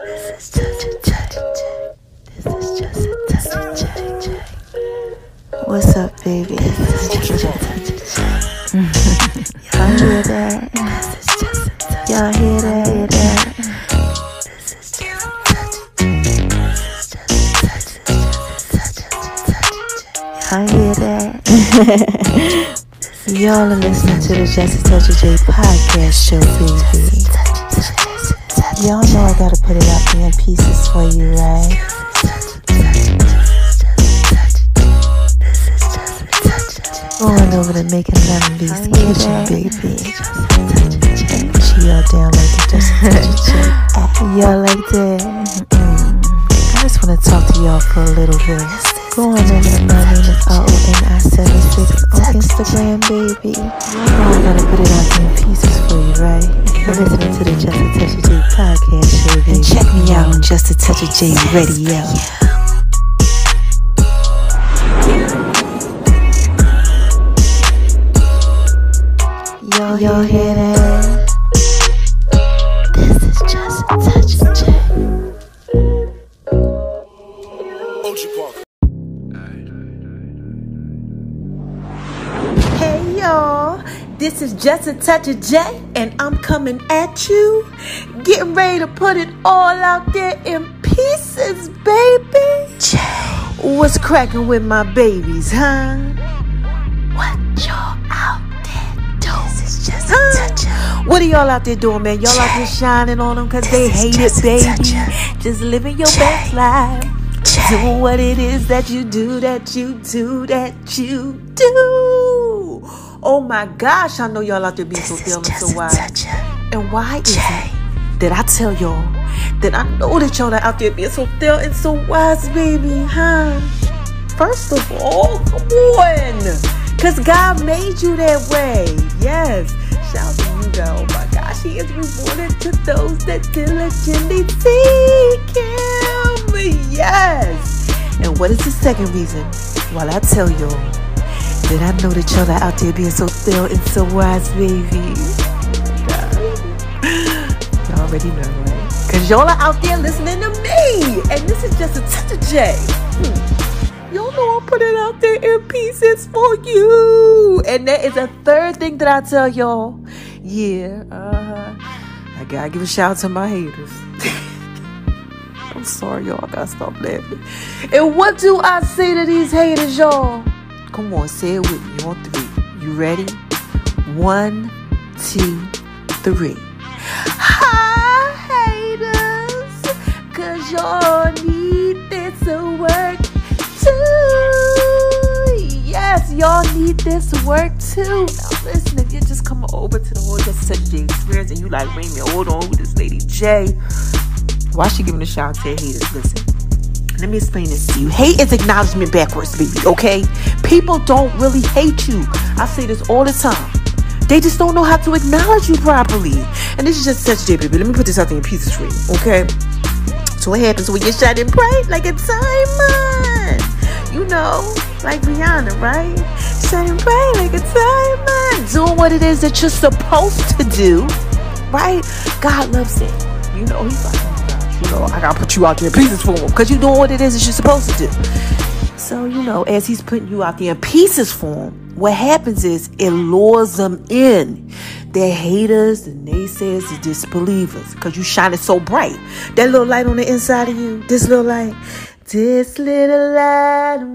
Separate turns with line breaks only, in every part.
This is just a touch. This is just a touch. What's up, baby? This is just a touch. Y'all hear that? This is just a touch. Y'all hear that? This is just a touch. This is just a touch. Y'all hear that? Y'all are listening to the Just a Touch of J podcast show, baby. Y'all know I gotta put it out there in pieces for you, right? Going over to making lemon beef kitchen, baby. She all down like the Just a Touch of J. Y'all like that? I just wanna talk to y'all for a little bit. Going over to my name is RONI76 on Instagram, baby. I gotta put it out there in pieces for you, right? You're listening to the Just a Touch of J podcast show, baby. And check me out on Just a Touch of J radio. Y'all hear that? This is Just a Touch of J.
Hey y'all, this is Just a Touch of J, and I'm coming at you, getting ready to put it all out there in pieces, baby. J. What's cracking with my babies, huh? What y'all out there doing? This is Just a Touch of. What are y'all out there doing, man? Y'all out there shining on them because they hate it, baby. Just living your best life. Doing what it is that you do, that you do, that you do. Oh my gosh, I know y'all out there being so feeling so wise. And why is it that I tell y'all that I know that y'all are out there being so still and so wise, baby, huh? First of all, come on. Because God made you that way. Yes. Shout out to you, though. Oh my gosh, He is rewarded to those that diligently seek Him. Yes. And what is the second reason? Well, I tell y'all that I know that y'all are out there being so still and so wise, baby. Y'all already know, right? Because y'all are out there listening to me. And this is Just a Touch of J. Y'all know I put it out there in pieces for you. And there is a third thing that I tell y'all. Yeah, I gotta give a shout out to my haters. I'm sorry, y'all. I gotta stop laughing. And what do I say to these haters, y'all? Come on, say it with me on 3. You ready? 1, 2, 3. Hi, haters, 'cause y'all need this work too. Yes, y'all need this work too. Now listen, if you're just coming over to the whole Just a Touch of J experience and you like, wait a minute, hold on, who this lady J? Why she giving a shout out to her haters? Listen, let me explain this to you. Hate is acknowledgement backwards, baby, okay? People don't really hate you. I say this all the time. They just don't know how to acknowledge you properly. And this is Just a Touch of J, baby. Let me put this out there in pieces for you, okay? So what happens when you're shining bright like a diamond? You know, like Rihanna, right? Shining bright like a diamond. Doing what it is that you're supposed to do, right? God loves it. You know, He's like, you know, I gotta put you out there in pieces for Him because you're doing what it is that you're supposed to do. So, you know, as He's putting you out there in pieces for Him, what happens is it lures them in. They're haters, the naysayers, the disbelievers, because you shining so bright. That little light on the inside of you, this little light of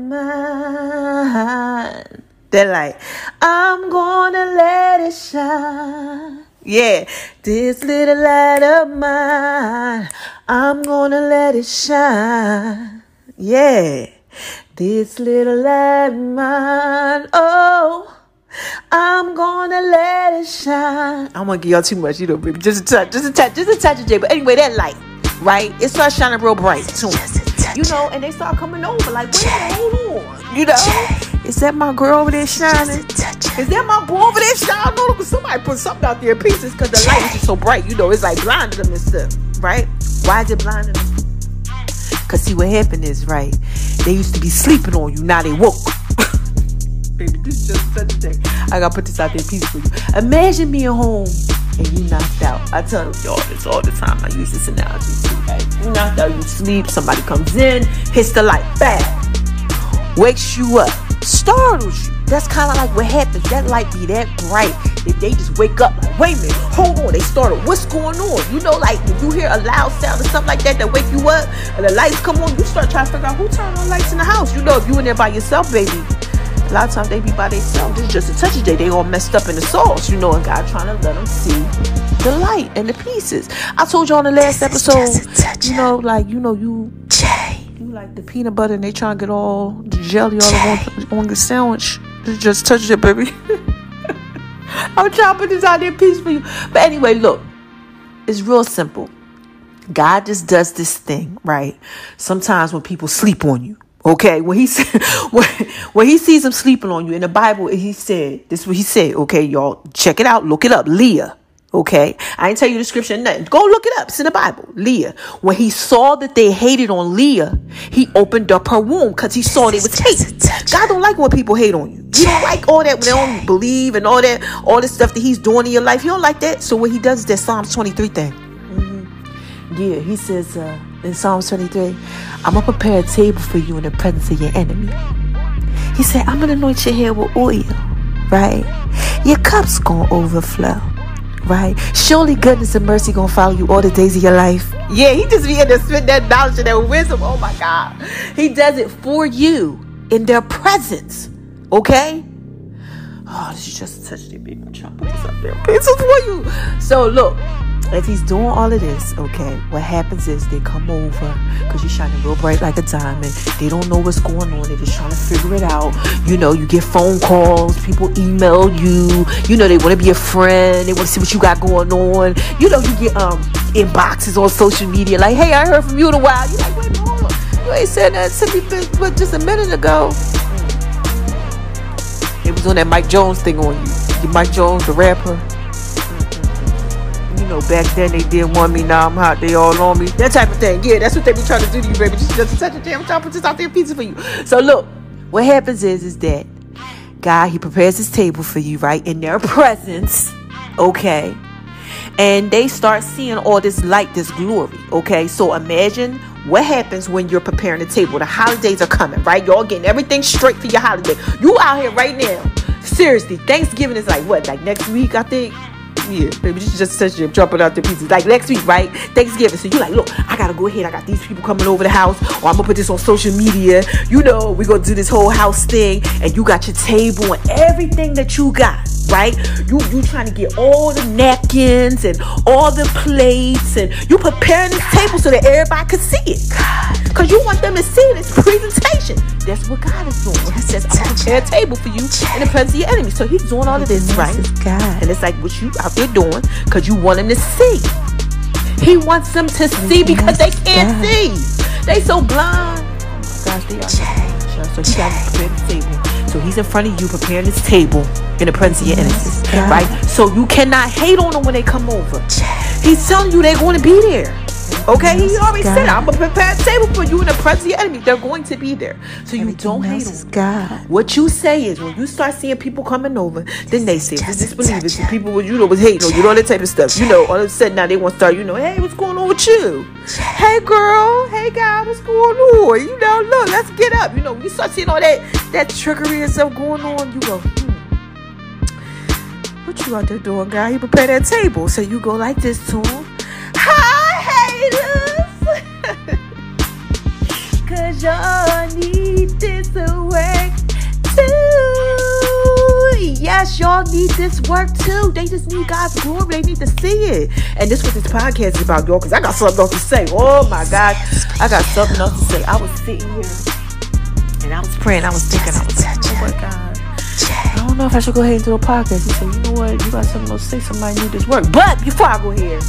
mine. That light, I'm gonna let it shine. Yeah, this little light of mine, I'm gonna let it shine. Yeah, this little light of mine, oh, I'm gonna let it shine. I don't want to give y'all too much, you know, baby. Just a touch of J. But anyway, that light, right? It starts shining real bright too. You know, and they start coming over like, wait, hold on. You know, is that my girl over there shining? Is that my boy over there shining? No, because somebody put something out there in pieces because the light is just so bright. You know, it's like blinding them and stuff, right? Why is it blinding them? Because see, what happened is, right, they used to be sleeping on you. Now they woke. Baby, this is just such a thing. I gotta put this out there in pieces for you. Imagine being home and you knocked out. I tell y'all this all the time. I use this analogy too, right? You knocked out, you sleep, somebody comes in, hits the light, bam, wakes you up, startles you. That's kind of like what happens. That light be that bright that they just wake up like, wait a minute, hold on, they started, what's going on? You know, like when you hear a loud sound or something like that wake you up and the lights come on, you start trying to figure out who turned on lights in the house. You know, if you in there by yourself, baby, a lot of times they be by themselves. This is just a touch of day. They all messed up in the sauce, you know, and God trying to let them see the light and the pieces. I told you on the last episode, you know, like, you know, you like the peanut butter and they trying to get all the jelly all on the sandwich. Just touch it, baby. I'm trying to put this out there piece for you. But anyway, look, it's real simple. God just does this thing, right? Sometimes when people sleep on you, okay, when he sees them sleeping on you in the Bible, he said, this is what he said, okay, y'all, check it out, look it up, Leah. Okay, I ain't tell you the scripture, nothing. Go look it up. It's in the Bible. Leah. When he saw that they hated on Leah, he opened up her womb because he saw they was hating. God don't like when people hate on you. He don't like all that when they don't believe and all this stuff that he's doing in your life. He don't like that. So what he does is that Psalms 23 thing. Yeah, he says in Psalms 23, I'm going to prepare a table for you in the presence of your enemy. He said, I'm going to anoint your hair with oil, right? Your cup's going to overflow. Right? Surely goodness and mercy gonna follow you all the days of your life. Yeah, he just be in there spitting that knowledge and that wisdom. Oh my God. He does it for you in their presence. Okay? Oh, this is just such a big chop. This up there. This is for you. So look, as he's doing all of this, okay, what happens is they come over because you're shining real bright like a diamond. They don't know what's going on. They're just trying to figure it out. You know, you get phone calls. People email you. You know, they want to be a friend. They want to see what you got going on. You know, you get inboxes on social media like, hey, I heard from you in a while. You're like, wait, hold on. You ain't said that to me but just a minute ago. They was on that Mike Jones thing on you. Mike Jones, the rapper. You know, back then they didn't want me, now I'm hot, they all on me. That type of thing. Yeah, that's what they be trying to do to you, baby. Just such a damn time, put this out there pizza for you. So look, what happens is that God, he prepares his table for you, right? In their presence, okay? And they start seeing all this light, this glory, okay? So imagine what happens when you're preparing the table. The holidays are coming, right? Y'all getting everything straight for your holiday. You out here right now. Seriously, Thanksgiving is like what? Like next week, I think? Yeah, baby, just such a jumping out the pieces. Like next week, right? Thanksgiving. So you're like, look, I gotta go ahead. I got these people coming over the house, or I'm gonna put this on social media. You know, we're gonna do this whole house thing, and you got your table and everything that you got, right? You trying to get all the napkins and all the plates, and you preparing this table so that everybody can see it. Because you want them to see this presentation. That's what God is doing. When he says, I'm going to prepare a table for you in the presence of your enemy. So he's doing all of this, right? And it's like what you out there doing because you want them to see. He wants them to see because they can't see. They so blind. Oh my gosh, they are. So he got to prepare the table. So he's in front of you preparing this table in the presence of your enemies. Right? So you cannot hate on them when they come over. He's telling you they're going to be there. Okay, he already said, I'm going to prepare a table for you in the presence of your enemy. They're going to be there. So you don't hate them. God. What you say is, when you start seeing people coming over, then they say, the disbelievers, the people with, you know, was hating on you, all that type of stuff. You know, all of a sudden now they want to start, you know, hey, what's going on with you? Hey, girl. Hey, guy, what's going on? You know, look, let's get up. You know, when you start seeing all that trickery and stuff going on, you go, what you out there doing, guy? He prepared that table. So you go like this to him. Cause y'all need this work too. Yes, y'all need this work too. They just need God's glory. They need to see it. And this is what this podcast is about, y'all. Cause I got something else to say. Oh my God, I got something else to say. I was sitting here and I was praying. I was thinking. I was like, oh my God, I don't know if I should go ahead and do a podcast. He said, you know what? You got something else to say. Somebody need this work. But before I go here,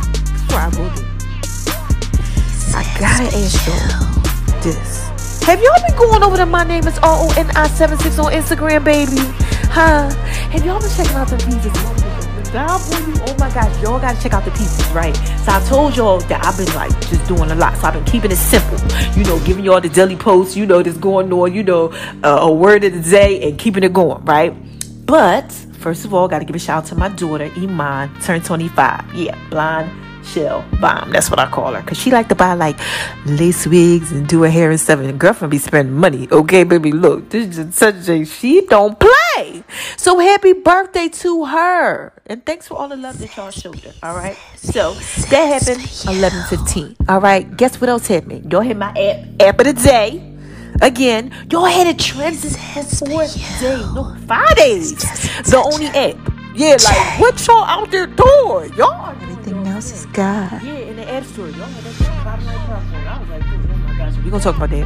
I gotta ask y'all this. Have y'all been going over to My Name is RONI76 on Instagram, baby? Huh? Have y'all been checking out the pieces? Oh my gosh, y'all gotta check out the pieces, right? So I told y'all that I've been like just doing a lot. So I've been keeping it simple. You know, giving y'all the daily posts, you know, that's going on, you know, a word of the day and keeping it going, right? But first of all, got to give a shout out to my daughter, Iman, turned 25. Yeah, blonde shell bomb. That's what I call her. Because she like to buy like lace wigs and do her hair and stuff. And the girlfriend be spending money. Okay, baby, look. This is such a, she don't play. So happy birthday to her. And thanks for all the love that y'all showed her. All right. So that happened 11:15. All right. Guess what else happened? Y'all hit my app of the day. Again, y'all had a trends for 4 days. No, 5 days. The only app. Yeah, like, what y'all out there doing? Y'all.
Everything else is God.
Yeah, in the app store. Y'all had that platform. I was like, oh my gosh. We're going to talk about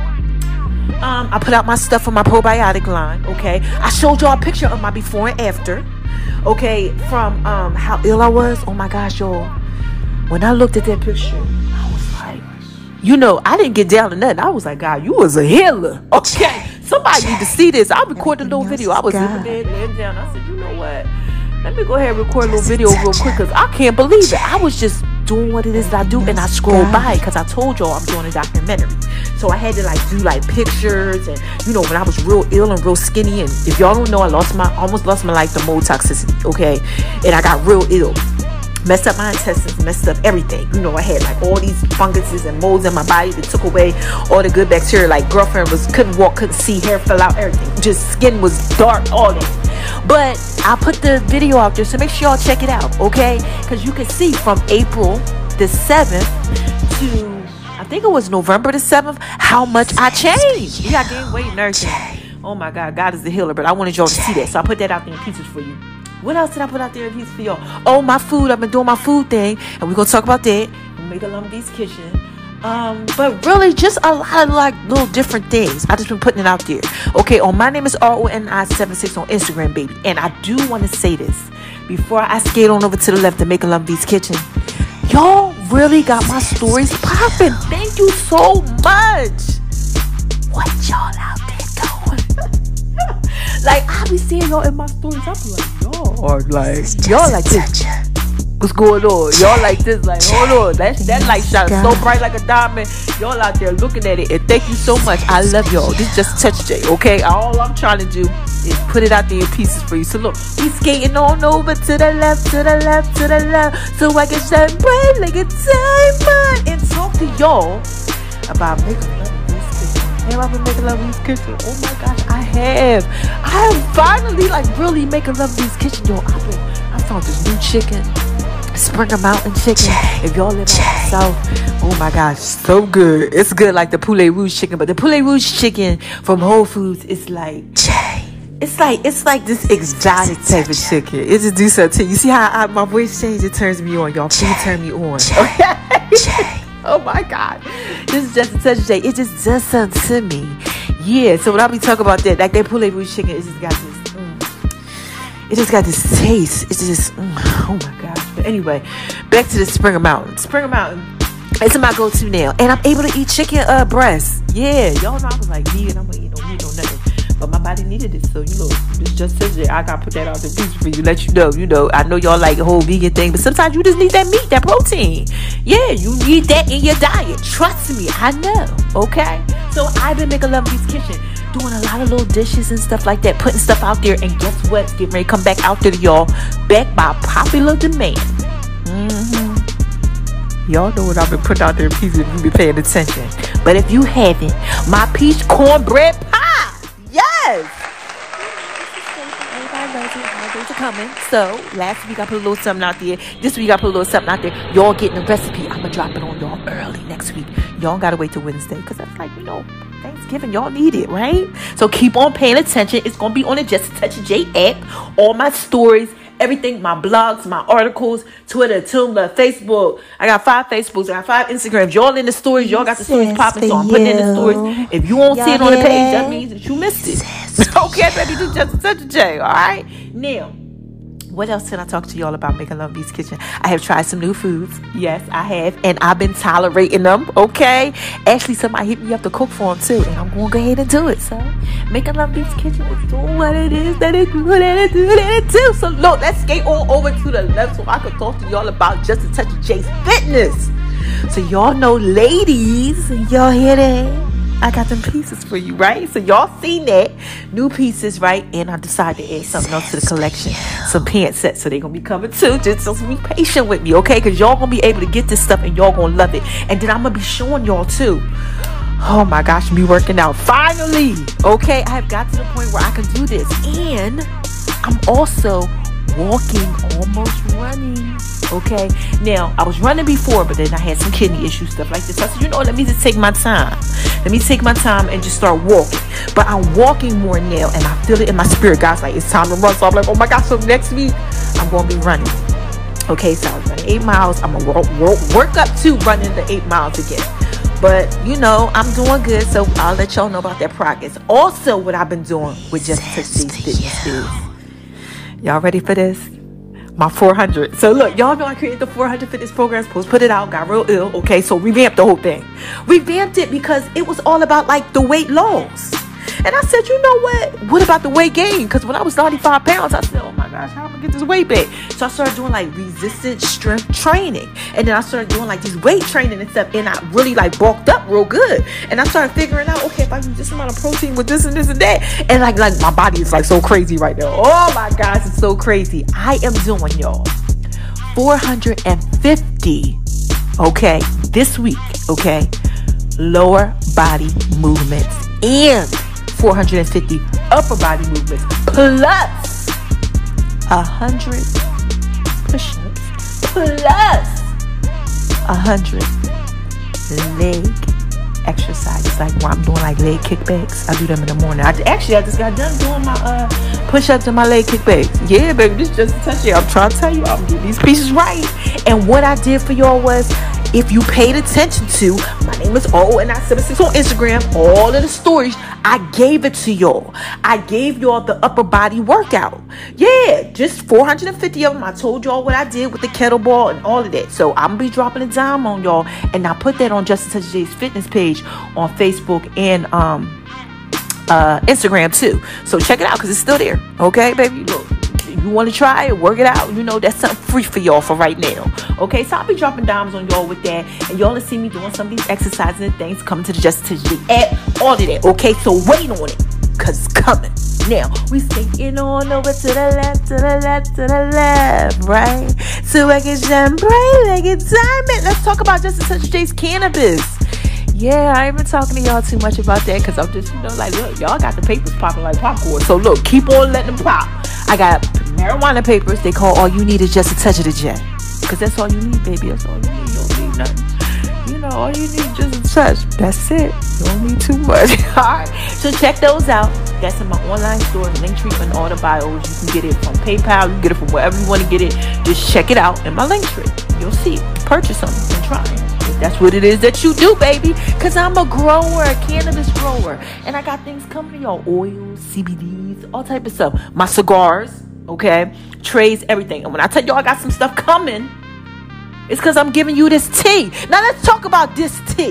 that. I put out my stuff for my probiotic line, okay? I showed y'all a picture of my before and after, okay? From how ill I was. Oh my gosh, y'all. When I looked at that picture, I was like, you know, I didn't get down to nothing. I was like, God, you was a healer. Okay. Somebody need to see this. I recorded a little video. I was in the bed, laying down. I said, you know what? Let me go ahead and record a little video real quick because I can't believe it. I was just doing what it is that I do, and I scrolled by because I told y'all I'm doing a documentary. So I had to like do like pictures, and you know, when I was real ill and real skinny, and if y'all don't know, I almost lost my life to mold toxicity, okay? And I got real ill. Messed up my intestines, messed up everything. You know, I had like all these funguses and molds in my body that took away all the good bacteria. Like girlfriend couldn't walk, couldn't see, hair fell out, everything. Just skin was dark, all that. But I put the video out there, so make sure y'all check it out, okay? Because you can see from April the 7th to, I think it was November the 7th, how much I changed. Yeah, I gained weight and everything. Oh my God, God is the healer, but I wanted y'all to see that. So I put that out there in pieces for you. What else did I put out there in pieces for y'all? Oh, my food. I've been doing my food thing, and we're going to talk about that. Make a Lumby's Kitchen. But really just a lot of like little different things. I just been putting it out there. Okay, my name is RONI76 on Instagram, baby. And I do want to say this before I skate on over to the left to make a Lumby's Kitchen. Y'all really got my stories popping. Thank you so much. What y'all out there doing? Like I be seeing y'all in my stories. I be like, y'all like this. What's going on? Y'all like this, like, hold on. That light shine so bright like a diamond. Y'all out there looking at it. And thank you so much. I love y'all. This is just Touch J, okay? All I'm trying to do is put it out there in pieces for you. So look, we skating on over to the left, to the left, to the left. So I can shine bright like a diamond. And talk to y'all about making Lumby's Kitchen. Have I been making Lumby's Kitchen? Oh my gosh, I have. I am finally like really making Lumby's Kitchen. Yo, I found this new chicken. Springer Mountain chicken. If y'all live in the South, oh my gosh, so good. It's good like the Poulet Rouge chicken, but the Poulet Rouge chicken from Whole Foods is like, it's like this exotic type of chicken. It just do something to you. You see how my voice changed? It turns me on, y'all. Please turn me on. Okay. Oh my God, this is just a Touch J. It just does something to me. Yeah. So when I be talking about that, like that Poulet Rouge chicken, it just got this. It just got this taste. It's just, oh my gosh. But anyway, back to the Springer Mountain. Springer Mountain, it's my go-to now. And I'm able to eat chicken breast. Yeah, y'all know I was like vegan. I'm gonna eat no meat, no nothing. But my body needed it. So, you know, this just says it. I gotta put that out the piece for you. Let you know, I know y'all like the whole vegan thing. But sometimes you just need that meat, that protein. Yeah, you need that in your diet. Trust me, I know. Okay? So I've been making Lumby's Kitchen. Doing a lot of little dishes and stuff like that, putting stuff out there, and guess what? Getting ready to come back out there to y'all, back by popular demand. Y'all know what I've been putting out there in pieces if you've been paying attention. But if you haven't, my peach cornbread pie. Yes! Everybody knows it. Holidays are coming. So, last week I put a little something out there. This week I put a little something out there. Y'all getting the recipe. I'm going to drop it on y'all early next week. Y'all got to wait till Wednesday because that's like, Thanksgiving, y'all need it, right? So keep on paying attention. It's going to be on the Just a Touch J app. All my stories, everything, my blogs, my articles, Twitter, Tumblr, Facebook. I got 5 Facebooks. I got 5 Instagrams. Y'all in the stories. Y'all got the stories popping, so I'm putting in the stories. If you won't see it on the page, that means that you missed it. Okay, baby, do Just a Touch J, all right? Now, what else can I talk to y'all about making Lumby's Kitchen? I have tried some new foods. Yes, I have. And I've been tolerating them. Okay. Actually, somebody hit me up to cook for them too. And I'm going to go ahead and do it. So, making Lumby's Kitchen is doing what it is that it do. So, look, let's skate on over to the left so I can talk to y'all about Just a Touch of J's fitness. So, y'all know, ladies, y'all hear that? I got them pieces for you, right? So y'all seen that. New pieces, right? And I decided to add something else to the collection. Some pant sets. So they're going to be coming too. Just so be patient with me, okay? Because y'all going to be able to get this stuff and y'all going to love it. And then I'm going to be showing y'all too. Oh my gosh, me working out. Finally, okay? I have got to the point where I can do this. And I'm also walking, almost running. Okay, now I was running before, but then I had some kidney issues, stuff like this. So I said, let me just take my time. Let me take my time and just start walking. But I'm walking more now, and I feel it in my spirit. God's like, it's time to run. So I'm like, oh my gosh, so next week I'm going to be running. Okay, so I was running 8 miles. I'm going to work up to running the 8 miles again. But, I'm doing good, so I'll let y'all know about that progress. Also, what I've been doing with Just a Touch Fitness is, y'all ready for this? My 400. So look, y'all know I created the 400 fitness programs post, put it out, got real ill. Okay, so revamped the whole thing. Revamped it because it was all about like the weight loss. And I said, you know what? What about the weight gain? Because when I was 95 pounds, I said, oh my gosh, how am I going to get this weight back? So I started doing like resistance strength training. And then I started doing like these weight training and stuff. And I really like bulked up real good. And I started figuring out, okay, if I use this amount of protein with this and this and that. And like my body is like so crazy right now. Oh my gosh, it's so crazy. I am doing, y'all, 450, okay, this week, okay, lower body movements and 450 upper body movements plus 100 push-ups plus 100 leg exercises, like where I'm doing like leg kickbacks. I do them in the morning. I just got done doing my push-ups and my leg kickbacks. Yeah, baby, this is Just a Touch. I'm trying to tell you, I'm getting these pieces right. And what I did for y'all was, if you paid attention to, my name is ONI76 on Instagram, all of the stories, I gave it to y'all. I gave y'all the upper body workout. Yeah, just 450 of them. I told y'all what I did with the kettlebell and all of that. So I'm going to be dropping a dime on y'all. And I put that on Just a Touch J's fitness page on Facebook and Instagram too. So check it out because it's still there. Okay, baby? Look. You want to try it, work it out, that's something free for y'all for right now. Okay, so I'll be dropping dimes on y'all with that, and y'all will see me doing some of these exercises and things coming to the Just a Touch J app, all of that. Okay, so wait on it, because it's coming. Now, we skating on over to the left, to the left, to the left, right? So I can shine bright like a diamond. Let's talk about Just a Touch J's cannabis. Yeah, I ain't been talking to y'all too much about that because I'm just, like, look, y'all got the papers popping like popcorn. So look, keep on letting them pop. I got marijuana papers. They call All You Need Is Just a Touch of the J. Because that's all you need, baby. That's all you need. You don't need nothing. All you need is just a touch. That's it. You don't need too much. All right. So check those out. That's in my online store, Linktree, and all the bios. You can get it from PayPal. You can get it from wherever you want to get it. Just check it out in my Linktree. You'll see it. Purchase them and try it. That's what it is that you do, baby. Because I'm a grower, a cannabis grower. And I got things coming to y'all. Oils, CBDs, all type of stuff. My cigars, okay? Trays, everything. And when I tell y'all I got some stuff coming, it's because I'm giving you this tea. Now let's talk about this tea.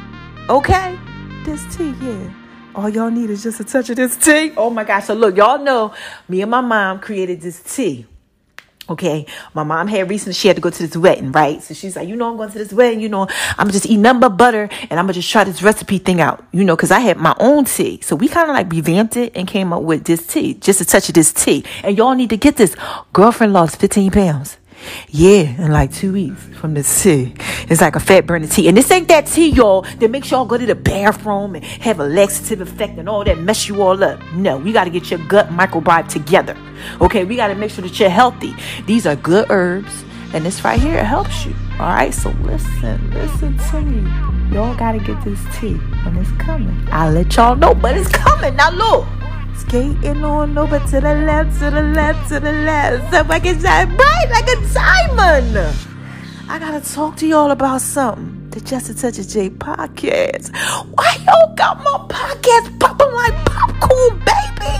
Okay? This tea, yeah. All y'all need is just a touch of this tea. Oh my gosh. So look, y'all know me and my mom created this tea. Okay, my mom had recently, she had to go to this wedding, right? So she's like, I'm going to this wedding, I'm just eating nothing but butter and I'm going to just try this recipe thing out, because I had my own tea. So we kind of like revamped it and came up with this tea, Just a Touch of this tea. And y'all need to get this. Girlfriend lost 15 pounds. Yeah, in like 2 weeks from this tea. It's like a fat burning tea. And this ain't that tea, y'all, that makes y'all go to the bathroom and have a laxative effect and all that, mess you all up. No, we got to get your gut microbiome together. Okay, we got to make sure that you're healthy. These are good herbs. And this right here, it helps you. All right, so listen to me. Y'all got to get this tea when it's coming. I'll let y'all know, but it's coming. Now look. Skating on over to the left, to the left, to the left. So I can shine bright like a diamond. I gotta talk to y'all about something. The Just a Touch of J podcast. Why y'all got my podcast popping like popcorn, baby?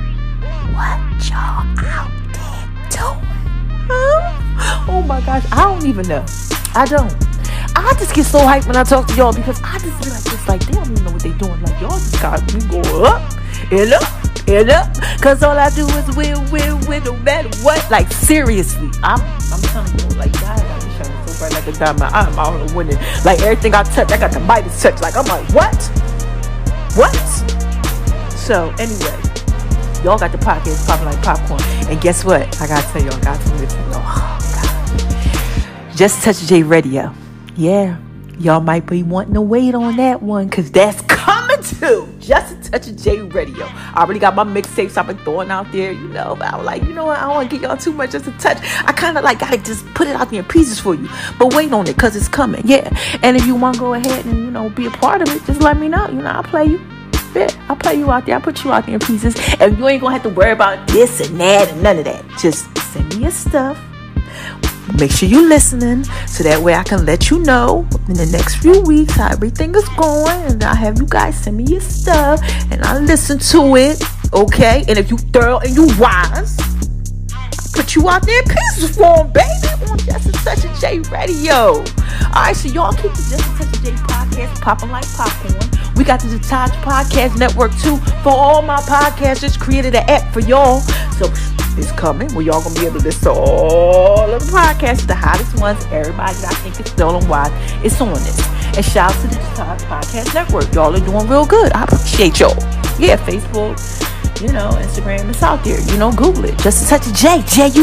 What y'all out there doing? Huh? Oh my gosh, I don't even know. I don't. I just get so hyped when I talk to y'all because I just be like this, like they don't even know what they doing. Like y'all just got me go up and up and up. Cause all I do is win no matter what. Like seriously, I'm telling you, like God, I be shining so bright like a diamond. I'm out here winning. Like everything I touch, I got the Midas touch. Like I'm like, what? What? So anyway, y'all got the podcast popping like popcorn. And guess what? I gotta tell y'all, got to listen, y'all. Oh, God. Just Touch J Radio. Yeah. Y'all might be wanting to wait on that one, because that's coming too. Just Touch J Radio. I already got my mixtapes I've been throwing out there, but I was like, you know what? I don't want to give y'all too much Just a touch. I kind of like got to just put it out there in pieces for you. But wait on it, because it's coming. Yeah. And if you want to go ahead and, be a part of it, just let me know. I'll play you. Yeah, I'll play you out there. I'll put you out there in pieces. And you ain't going to have to worry about this and that and none of that. Just send me your stuff. Make sure you're listening, so that way I can let you know in the next few weeks how everything is going, and I'll have you guys send me your stuff, and I'll listen to it, okay? And if you thorough and you wise, I'll put you out there in pieces for 'em, baby, on Just Touch J Radio. Alright, so y'all keep the Just Touch J podcast popping like popcorn. We got the Detach Podcast Network too. For all my podcasters, created an app for y'all. So it's coming. Well, y'all gonna be able to listen to all of the podcasts, the hottest ones. Everybody that I think is still on wide, it's on this. And shout out to the Detach Podcast Network. Y'all are doing real good. I appreciate y'all. Yeah, Facebook, Instagram, it's out there. Google it. Just Touch J.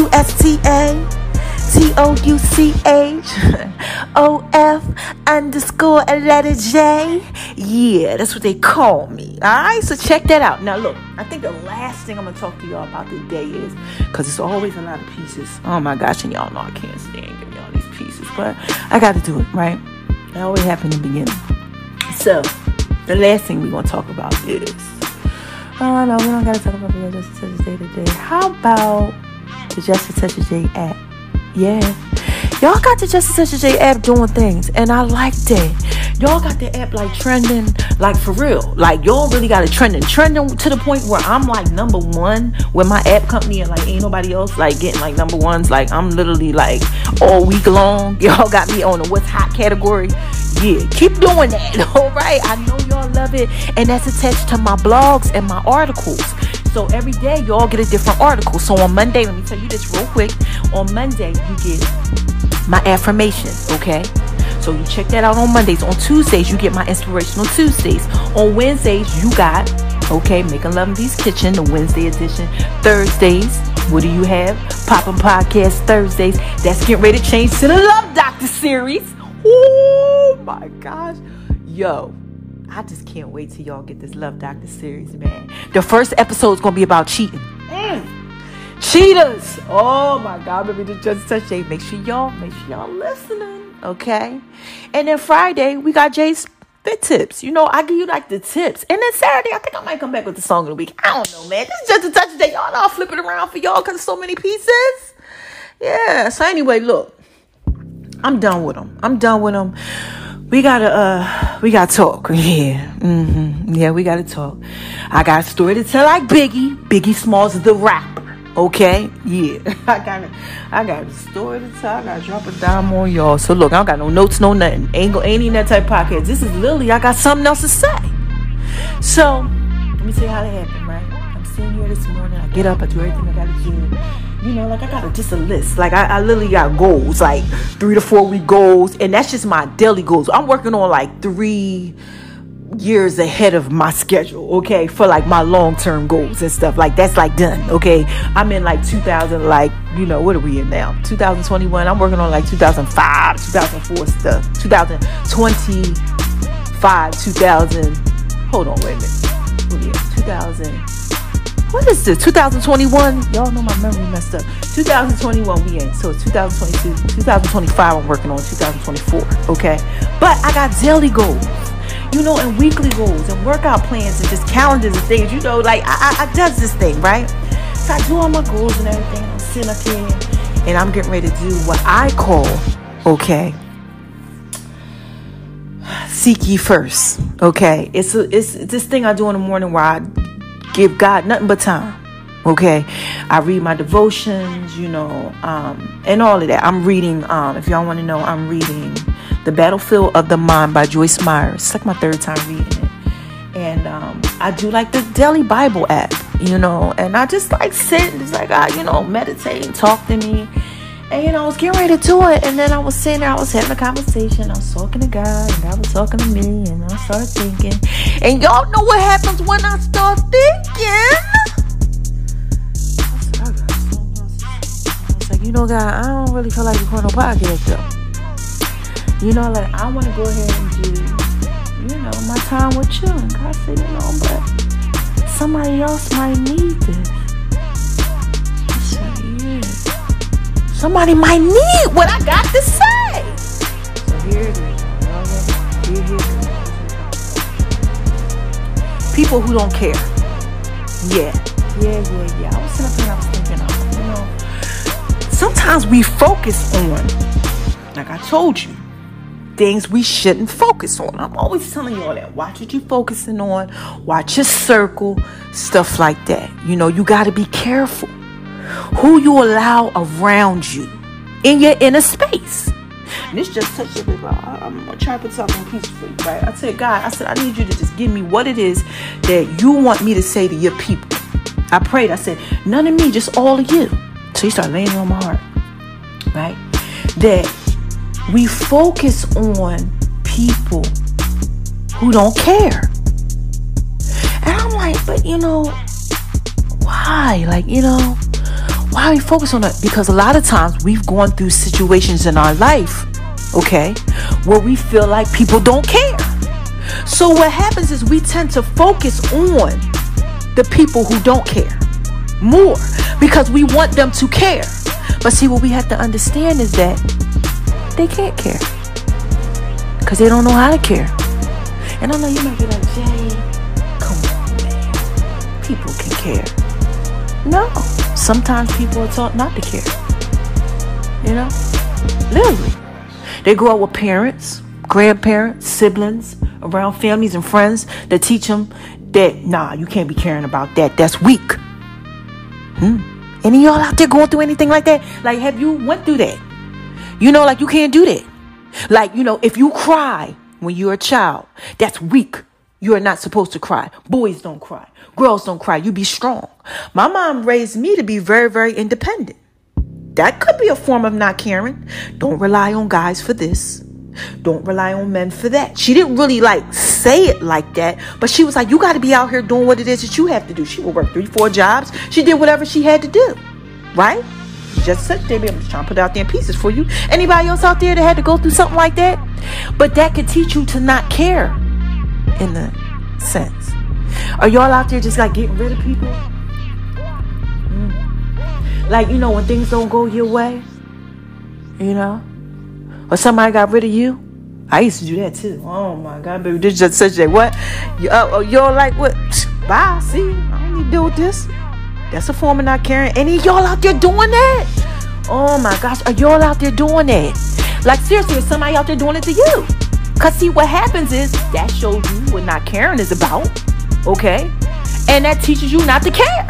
JUSTATOUCHOF_J. Yeah, that's what they call me. Alright, so check that out. Now look, I think the last thing I'm going to talk to y'all about today is, because it's always a lot of pieces. Oh my gosh, and y'all know I can't stand giving y'all these pieces, but I got to do it, right? It always happens in the beginning. So, the last thing we're going to talk about is, oh no, we don't got to talk about the Just Touch J today. How about the Just Touch J app? Yeah, y'all got the Just Touch J app doing things, and I like that. Y'all got the app like trending, like for real. Like y'all really got it trending to the point where I'm like number one with my app company, and like ain't nobody else like getting like number ones. Like I'm literally like all week long. Y'all got me on the what's hot category. Yeah, keep doing that. All right, I know y'all love it, and that's attached to my blogs and my articles. So every day y'all get a different article. So on Monday, let me tell you this real quick. On Monday, you get my affirmations, okay? So you check that out on Mondays. On Tuesdays, you get my Inspirational Tuesdays. On Wednesdays, you got, Making Love in V's Kitchen, the Wednesday edition. Thursdays, what do you have? Poppin' Podcast Thursdays. That's getting ready to change to the Love Doctor series. Oh my gosh. Yo, I just can't wait till y'all get this Love Doctor series, man. The first episode is going to be about cheating. Cheaters. Oh my God. Remember to Just Touch J. Make sure y'all listening. Okay. And then Friday, we got Jay's Fit Tips. I give you like the tips. And then Saturday, I think I might come back with the song of the week. I don't know, man. This is Just a Touch J. Y'all know I'll flip it around for y'all because there's so many pieces. Yeah. So anyway, look. I'm done with them. We gotta talk. Yeah. Yeah, we gotta talk. I got a story to tell like Biggie Smalls is the rapper. Okay? Yeah. I got a story to tell. I gotta drop a dime on y'all. So look, I don't got no notes, no nothing. Ain't even that type of podcast. This is literally, I got something else to say. So, let me tell you how that happened, right? I'm sitting here this morning. I get up, I do everything I gotta do. I got just a list. Like, I literally got goals, like 3 to 4 week goals. And that's just my daily goals. I'm working on like 3 years ahead of my schedule, okay? For like my long-term goals and stuff. Like, that's like done, okay? I'm in like 2000, like, what are we in now? 2021. I'm working on like 2005, 2004 stuff. 2025, 2000. Hold on, wait a minute. Oh, yeah, 2000. What is this? 2021? Y'all know my memory messed up. 2021 we in. So it's 2022, 2025 I'm working on 2024. Okay? But I got daily goals. And weekly goals and workout plans and just calendars and things. Like I does this thing, right? So I do all my goals and everything. I'm sitting up here and I'm getting ready to do what I call, seek ye first. Okay? It's this thing I do in the morning where I give God nothing but time. Okay, I read my devotions, and all of that. I'm reading, if y'all want to know, I'm reading The Battlefield of the Mind by Joyce Meyer. It's like my 3rd time reading it. And I do like the Daily Bible app, and I just like sit and just like, meditate and talk to me. And I was getting ready to do it, and then I was sitting there, I was having a conversation, I was talking to God, and God was talking to me, and I started thinking, and y'all know what happens when I start thinking. I was like, God, I don't really feel like recording no podcast, though. Like, I want to go ahead and do, my time with you. And God said, but somebody else might need this. I said, yeah. Somebody might need what I got to say. So here it is. People who don't care. Yeah. I was sitting up and I was thinking, sometimes we focus on, like I told you, things we shouldn't focus on. I'm always telling you all that. Watch what you're focusing on. Watch your circle. Stuff like that. You got to be careful who you allow around you in your inner space. And this just touched it. I'm going to try to put something in pieces for you, right? I said, God, I need you to just give me what it is that you want me to say to your people. I prayed. I said, none of me, just all of you. So you start laying it on my heart, right? That we focus on people who don't care. And I'm like, but why? Why are we focused on that? Because a lot of times we've gone through situations in our life, okay, where we feel like people don't care. So what happens is we tend to focus on the people who don't care more because we want them to care. But see, what we have to understand is that they can't care because they don't know how to care. And I know you might be like, Jay, come on, man. People can care. No. Sometimes people are taught not to care. Literally. They grow up with parents, grandparents, siblings, around families and friends that teach them that, nah, you can't be caring about that. That's weak. Any of y'all out there going through anything like that? Like, have you went through that? Like, you can't do that. Like, if you cry when you're a child, that's weak. You are not supposed to cry. Boys don't cry. Girls don't cry. You be strong. My mom raised me to be very, very independent. That could be a form of not caring. Don't rely on guys for this. Don't rely on men for that. She didn't really say it like that, but she was like, you got to be out here doing what it is that you have to do. She would work 3-4 jobs. She did whatever she had to do. Right? Just said, baby, I'm just trying to put it out there in pieces for you. Anybody else out there that had to go through something like that? But that could teach you to not care in the sense. Are y'all out there just getting rid of people? When things don't go your way, or somebody got rid of you. I used to do that too. Oh my God, baby, this is just such a what? You're like, what? Bye, see, I don't need to deal with this. That's a form of not caring. Any of y'all out there doing that? Oh my gosh, are y'all out there doing that? Seriously, is somebody out there doing it to you? Because see, what happens is that shows you what not caring is about, okay? And that teaches you not to care.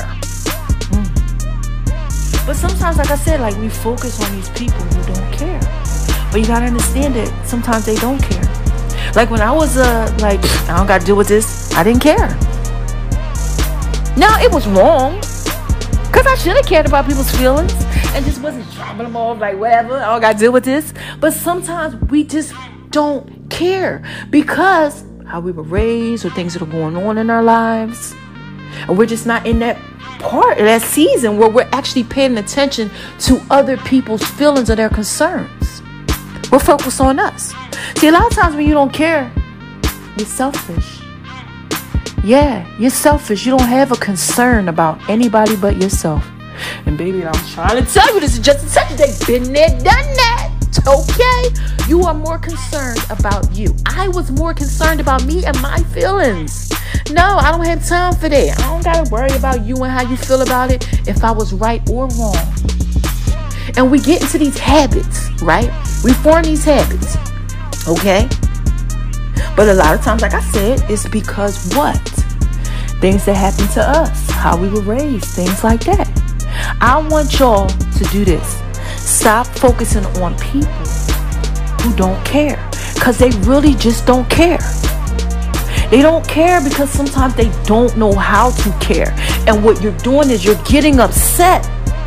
But sometimes, like I said, we focus on these people who don't care. But you gotta understand that sometimes they don't care. When I was I don't gotta deal with this, I didn't care. Now, it was wrong. Because I should have cared about people's feelings and just wasn't dropping them off whatever. I don't got to deal with this. But sometimes we just don't care because how we were raised or things that are going on in our lives. And we're just not in that part of that season where we're actually paying attention to other people's feelings or their concerns. We're focused on us. See, a lot of times when you don't care, you're selfish. Yeah, you're selfish. You don't have a concern about anybody but yourself. And baby, I'm trying to tell you, this is just such a thing. Been there, done that. Okay? You are more concerned about you. I was more concerned about me and my feelings. No, I don't have time for that. I don't got to worry about you and how you feel about it if I was right or wrong. And we get into these habits, right? We form these habits. Okay? But a lot of times, like I said, it's because what? Things that happen to us, how we were raised, things like that. I want y'all to do this. Stop focusing on people who don't care. Because they really just don't care. They don't care because sometimes they don't know how to care. And what you're doing is you're getting upset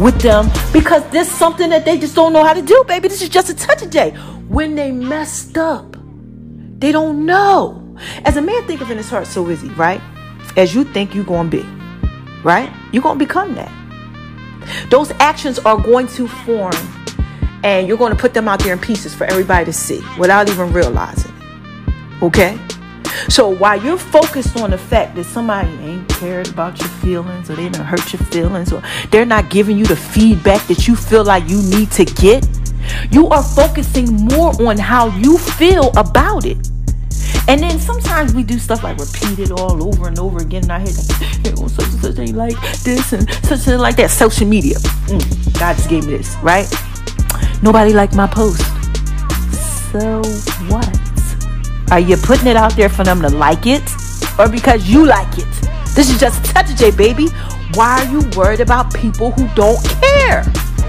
with them because there's something that they just don't know how to do, baby. This is just a touch of J. When they messed up, they don't know. As a man thinketh in his heart, so is he, right? As you think you're going to be, right? You're going to become that. Those actions are going to form, and you're going to put them out there in pieces for everybody to see without even realizing it. Okay? So while you're focused on the fact that somebody ain't cared about your feelings, or they done hurt your feelings, or they're not giving you the feedback that you feel like you need to get, you are focusing more on how you feel about it. And then sometimes we do stuff like repeat it all over and over again in our head. Like, such and such ain't like this and such and like that. Social media. God just gave me this, right? Nobody liked my post. So what? Are you putting it out there for them to like it, or because you like it? This is just a touch of J, baby. Why are you worried about people who don't care?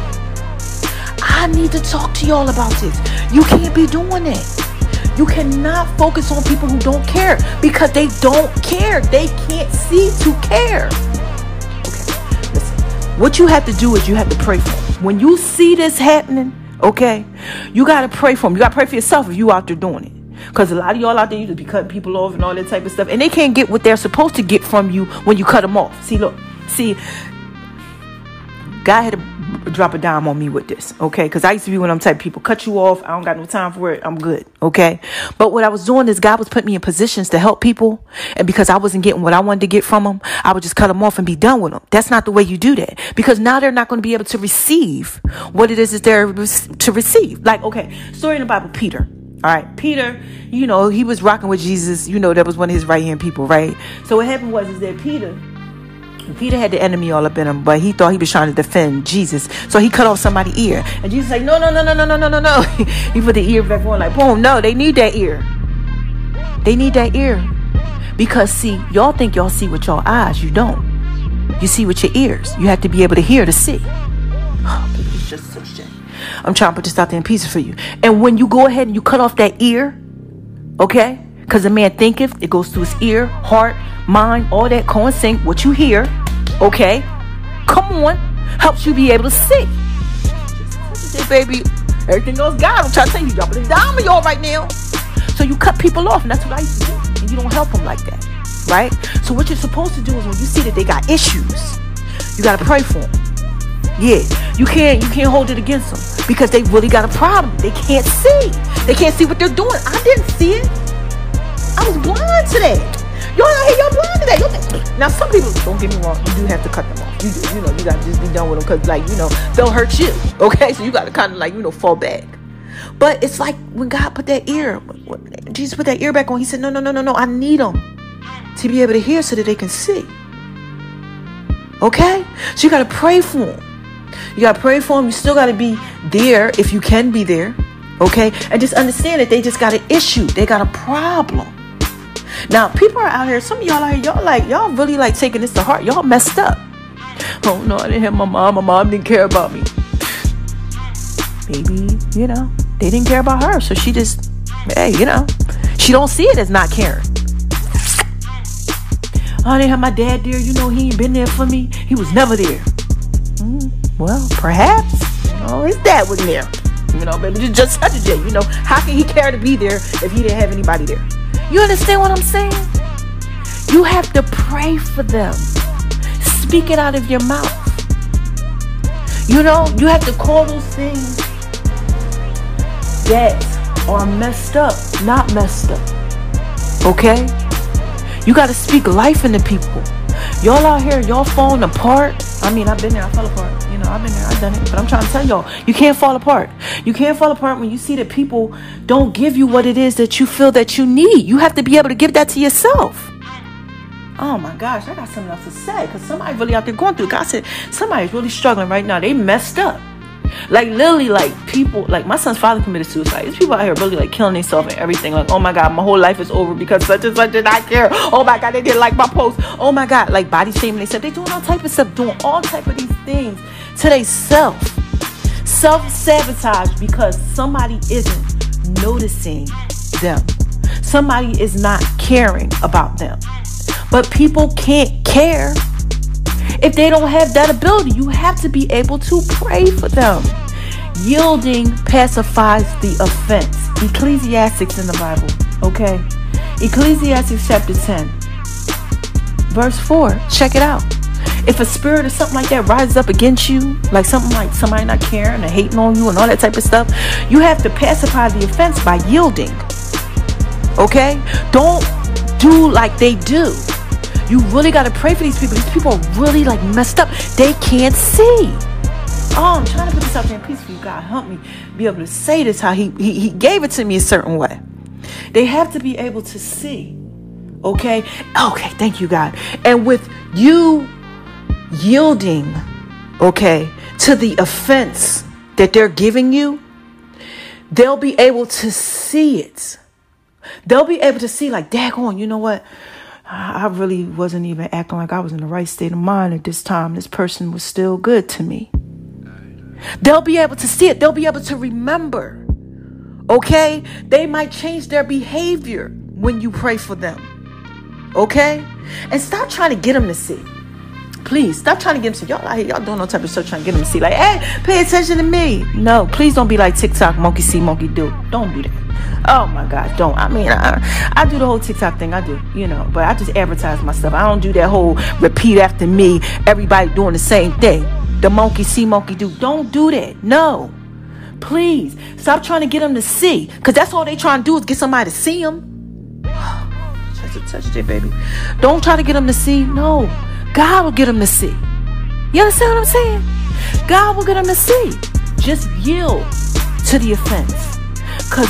I need to talk to y'all about this. You can't be doing it. You cannot focus on people who don't care because they don't care. They can't see to care. Okay, listen. What you have to do is you have to pray for them. When you see this happening, okay, you got to pray for them. You got to pray for yourself if you out there doing it. Because a lot of y'all out there, you just be cutting people off and all that type of stuff. And they can't get what they're supposed to get from you when you cut them off. See, look. See, God had to drop a dime on me with this, okay? Because I used to be one of them type of people. Cut you off. I don't got no time for it. I'm good, okay? But what I was doing is God was putting me in positions to help people. And because I wasn't getting what I wanted to get from them, I would just cut them off and be done with them. That's not the way you do that. Because now they're not going to be able to receive what it is that they're to receive. Like, okay, story in the Bible, Peter. All right, Peter, you know, he was rocking with Jesus. You know, that was one of his right-hand people, right? So what happened was that Peter had the enemy all up in him, but he thought he was trying to defend Jesus. So he cut off somebody's ear. And Jesus like, no. He put the ear back on like, boom, no, they need that ear. They need that ear. Because, see, y'all think y'all see with your eyes. You don't. You see with your ears. You have to be able to hear to see. Oh, baby, it's just such shit. I'm trying to put this out there in pieces for you. And when you go ahead and you cut off that ear, okay? Because a man thinketh, it goes to his ear, heart, mind, all that coincide what you hear, okay? Come on, helps you be able to see. Just baby, everything else God, I'm trying to tell you, dropping it down on y'all right now. So you cut people off, and that's what I used to do. And you don't help them like that, right? So what you're supposed to do is when you see that they got issues, you got to pray for them. Yeah, you can't hold it against them because they really got a problem. They can't see. They can't see what they're doing. I didn't see it. I was blind today. Y'all out here, y'all blind today. Now, some people, don't get me wrong, you do have to cut them off. You do, you know, you got to just be done with them because, like, you know, they'll hurt you. Okay, so you got to kind of, like, you know, fall back. But it's like when God put that ear, Jesus put that ear back on, he said, no, I need them to be able to hear so that they can see. Okay? So you got to pray for them. You got to pray for them. You still got to be there if you can be there. Okay? And just understand that they just got an issue. They got a problem. Now, people are out here, some of y'all out here, y'all really like taking this to heart. Y'all messed up. Oh, no, I didn't have my mom. My mom didn't care about me. Maybe, you know, they didn't care about her. So she just, hey, you know, she don't see it as not caring. Oh, I didn't have my dad there. You know, he ain't been there for me. He was never there. Well, perhaps, you know, his dad wasn't there. You know, baby, just such a J. You know, how can he care to be there if he didn't have anybody there? You understand what I'm saying? You have to pray for them. Speak it out of your mouth. You know, you have to call those things that are messed up, not messed up. Okay? You got to speak life into people. Y'all out here, y'all falling apart. I mean, I've been there, I fell apart. You know, I've been there, I've done it. But I'm trying to tell y'all, you can't fall apart. You can't fall apart when you see that people don't give you what it is that you feel that you need. You have to be able to give that to yourself. Oh my gosh, I got something else to say. Because somebody really out there going through it. God said, somebody's really struggling right now. They messed up. Like literally, like people, like my son's father committed suicide. There's people out here really like killing themselves and everything. Like, oh my God, my whole life is over because such and such did not care. Oh my God, they didn't like my post. Oh my God, like body shaming themselves. They doing all type of stuff, doing all type of these things to they self-sabotage because somebody isn't noticing them. Somebody is not caring about them. But people can't care If they don't have that ability, you have to be able to pray for them. Yielding pacifies the offense. Ecclesiastes in the Bible, okay? Ecclesiastes chapter 10, verse 4. Check it out. If a spirit or something like that rises up against you, like something like somebody not caring or hating on you and all that type of stuff, you have to pacify the offense by yielding. Okay? Don't do like they do. You really got to pray for these people. These people are really like messed up. They can't see. Oh, I'm trying to put this out there in peace for you. God, help me be able to say this how he gave it to me a certain way. They have to be able to see. Okay? Okay, thank you, God. And with you yielding, okay, to the offense that they're giving you, they'll be able to see it. They'll be able to see like, daggone, you know what? I really wasn't even acting like I was in the right state of mind at this time. This person was still good to me. They'll be able to see it. They'll be able to remember. Okay? They might change their behavior when you pray for them. Okay? And stop trying to get them to see. Please, stop trying to get them to see. Y'all out here, y'all doing no type of stuff trying to get them to see. Like, hey, pay attention to me. No, please don't be like TikTok, monkey see, monkey do. Don't do that. Oh my God, don't. I mean, I do the whole TikTok thing. I do, you know, but I just advertise my stuff. I don't do that whole repeat after me, everybody doing the same thing. The monkey see, monkey do. Don't do that. No. Please, stop trying to get them to see. Because that's all they trying to do is get somebody to see them. Touch it, baby. Don't try to get them to see. No. God will get them to see. You understand what I'm saying? God will get them to see. Just yield to the offense. Because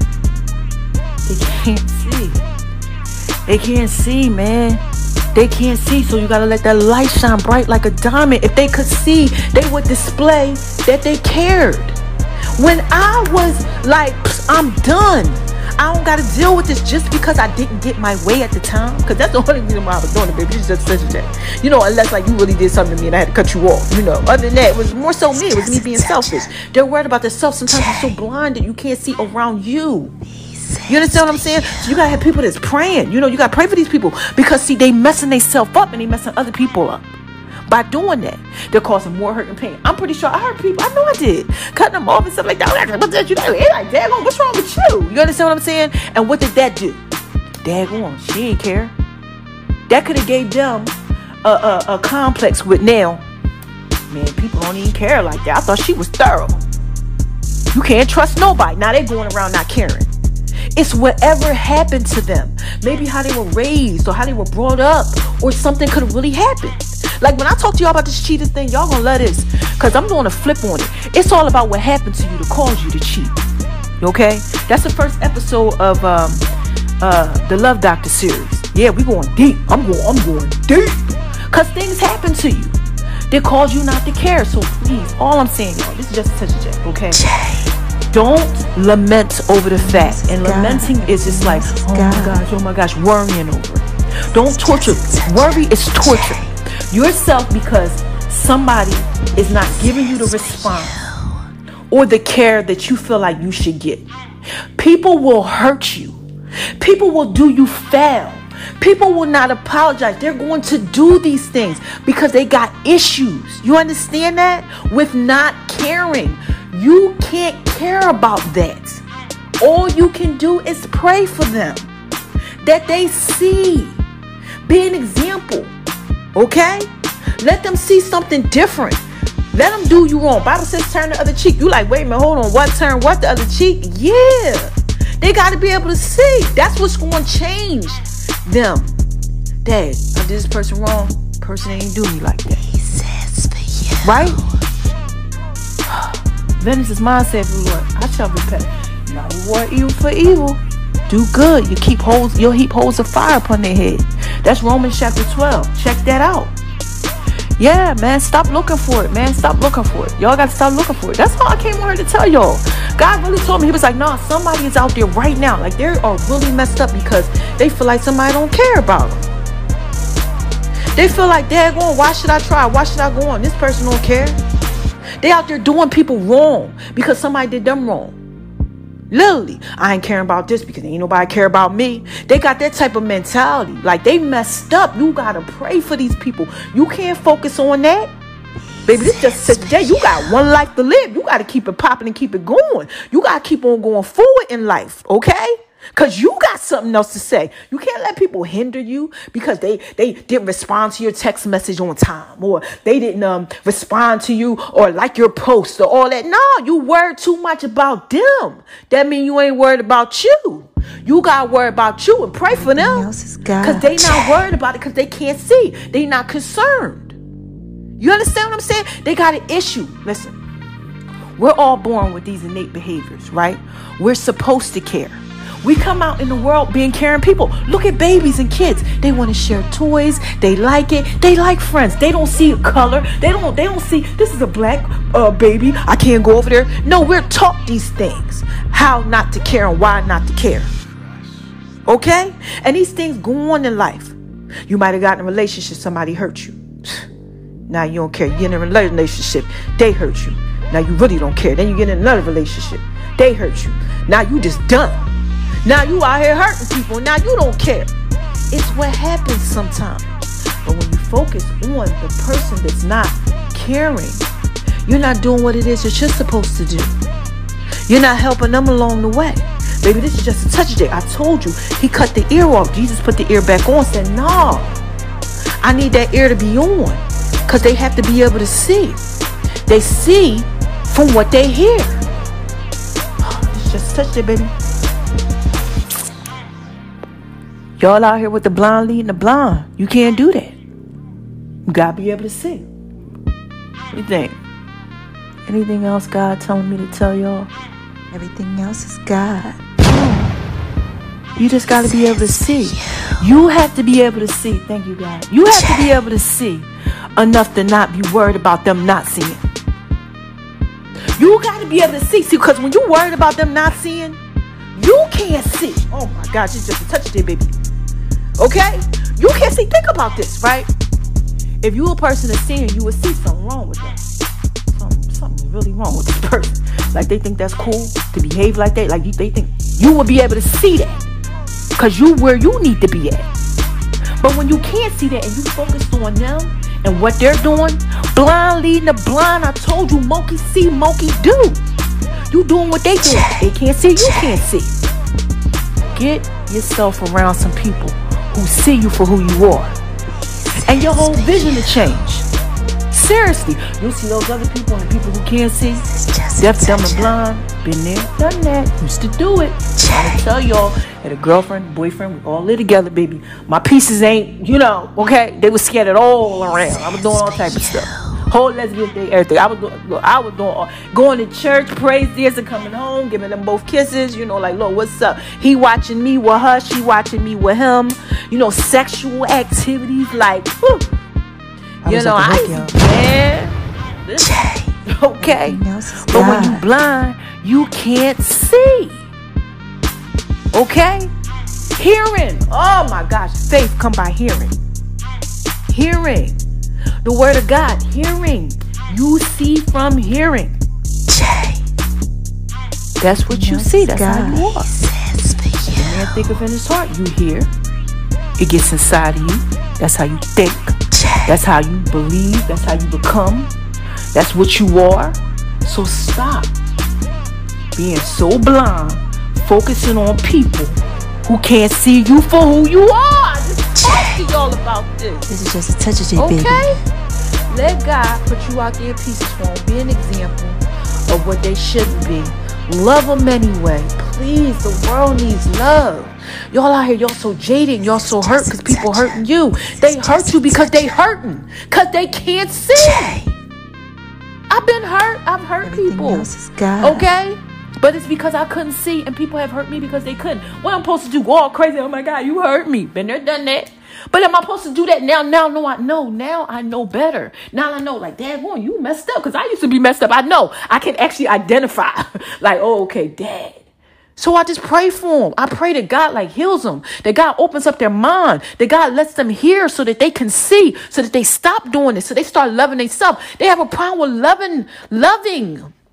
they can't see. They can't see, man. They can't see. So you got to let that light shine bright like a diamond. If they could see, they would display that they cared. When I was like, I'm done. I don't got to deal with this just because I didn't get my way at the time. Because that's the only reason why I was doing it, baby. It's just such a thing. You know, unless like you really did something to me and I had to cut you off. You know, other than that, it was more so me. It was me being selfish. They're worried about themselves. Sometimes you're so blind that you can't see around you. You understand what I'm saying? So you got to have people that's praying. You know, you got to pray for these people. Because, see, they messing themselves up and they messing other people up. By doing that, they're causing more hurt and pain. I'm pretty sure I hurt people. I know I did. Cutting them off and stuff like that. You know, like, daggone, what's wrong with you? You understand what I'm saying? And what did that do? Daggone, she ain't care. That could have gave them a complex with now. Man, people don't even care like that. I thought she was thorough. You can't trust nobody. Now they going around not caring. It's whatever happened to them. Maybe how they were raised or how they were brought up or something could have really happened. Like when I talk to y'all about this cheating thing, y'all gonna love this because I'm doing a flip on it. It's all about what happened to you to cause you to cheat. Okay? That's the first episode of the Love Doctor series. Yeah, we going deep. I'm going deep. Because things happen to you. They cause you not to care. So please, all I'm saying, y'all, this is just a touch of J, okay? Don't lament over the fact. And lamenting is just like, oh my gosh, worrying over it. Don't torture. Worry is torture yourself because somebody is not giving you the response or the care that you feel like you should get. People will hurt you. People will do you foul. People will not apologize. They're going to do these things because they got issues. You understand that? With not caring. You can't care about that. All you can do is pray for them. That they see. Be an example. Okay? Let them see something different. Let them do you wrong. Bible says turn the other cheek. You like, wait a minute, hold on. What turn? What the other cheek? Yeah. They got to be able to see. That's what's going to change them. Dad, I did this person wrong. Person ain't do me like that.
He says for you.
Right? Vengeance is mine, said the Lord. I shall repay. Now reward evil for evil. Do good. You'll heap holes of fire upon their head. That's Romans chapter 12. Check that out. Yeah, man, stop looking for it, man. Stop looking for it. Y'all got to stop looking for it. That's all I came on here to tell y'all. God really told me. He was like, nah, somebody is out there right now. Like, they are really messed up because they feel like somebody don't care about them. They feel like, daggone, why should I try? Why should I go on? This person don't care. They out there doing people wrong because somebody did them wrong. Literally, I ain't caring about this because ain't nobody care about me. They got that type of mentality. Like, they messed up. You got to pray for these people. You can't focus on that. Baby, this just today. You got one life to live. You got to keep it popping and keep it going. You got to keep on going forward in life, okay? Because you got something else to say. You can't let people hinder you because they didn't respond to your text message on time, or they didn't respond to you or like your post or all that. No, you worried too much about them. That means you ain't worried about you. You got to worry about you and pray for them because they not worried about it because they can't see. They not concerned. You understand what I'm saying? They got an issue. Listen, we're all born with these innate behaviors, right? We're supposed to care. We come out in the world being caring people. Look at babies and kids. They want to share toys. They like it. They like friends. They don't see a color. They don't see this is a black baby. I can't go over there. No, we're taught these things. How not to care and why not to care. Okay? And these things go on in life. You might have gotten in a relationship. Somebody hurt you. Now you don't care. You get in a relationship. They hurt you. Now you really don't care. Then you get in another relationship. They hurt you. Now you just done. Now you out here hurting people. Now you don't care. It's what happens sometimes. But when you focus on the person that's not caring, you're not doing what it is that you're supposed to do. You're not helping them along the way. Baby, this is just a touch of it. I told you, he cut the ear off. Jesus put the ear back on, said, no, I need that ear to be on. Because they have to be able to see. They see from what they hear. It's just touch it, baby. Y'all out here with the blind leading the blind. You can't do that. You got to be able to see. What do you think? Anything else God telling me to tell y'all?
Everything else is God.
You just got to be able to see. You have to be able to see. Thank you, God. You have to be able to see enough to not be worried about them not seeing. You got to be able to see. See, because when you're worried about them not seeing, you can't see. Oh my gosh, it's just a touch there, baby. Okay? You can't see. Think about this, right? If you a person that's seeing, you would see something wrong with them. Something really wrong with this person. Like they think that's cool to behave like that. Like they think you will be able to see that. Because you where you need to be at. But when you can't see that and you focus on them and what they're doing, blind leading the blind, I told you, monkey see, monkey do. You doing what they doing. They can't see, you can't see. Get yourself around some people who see you for who you are. And your whole vision will change. Seriously, you'll see those other people and the people who can't see. Deaf, dumb, and blind. Been there, done that. Used to do it. I tell y'all, had a girlfriend, boyfriend, we all live together, baby. My pieces ain't, okay? They was scattered all around. I was doing all type of stuff. Whole lesbian thing, everything. I was doing all, going to church, praise dancing, and coming home, giving them both kisses, like, Lord, what's up? He watching me with her, she watching me with him. Sexual activities, like, whew. Okay. But when you blind, you can't see. Okay? Hearing. Oh my gosh. Faith come by hearing. Hearing. The word of God. Hearing. You see from hearing. That's what you see. That's how you are. The man thinketh in his heart. You hear. It gets inside of you. That's how you think. That's how you believe. That's how you become. That's what you are. So stop being so blind, focusing on people who can't see you for who you are. Just talk to y'all about this.
This is just a touch of it, baby.
Okay? Let God put you out there in pieces for them. Be an example of what they shouldn't be. Love them anyway. Please, the world needs love. Y'all out here, y'all so jaded, y'all so hurt because people hurting you. They hurt you because they hurting. Because they can't see. I've been hurt. I've hurt people. Okay? But it's because I couldn't see and people have hurt me because they couldn't. What I'm supposed to do? Go all crazy. Oh my God, you hurt me. Been there, done that. But am I supposed to do that now? Now I know better. Now I know, like, Dad, boy, you messed up. Because I used to be messed up. I know. I can actually identify. Like, oh, okay, Dad. So I just pray for them. I pray that God heals them. That God opens up their mind. That God lets them hear so that they can see. So that they stop doing this. So they start loving themselves. They have a problem with loving.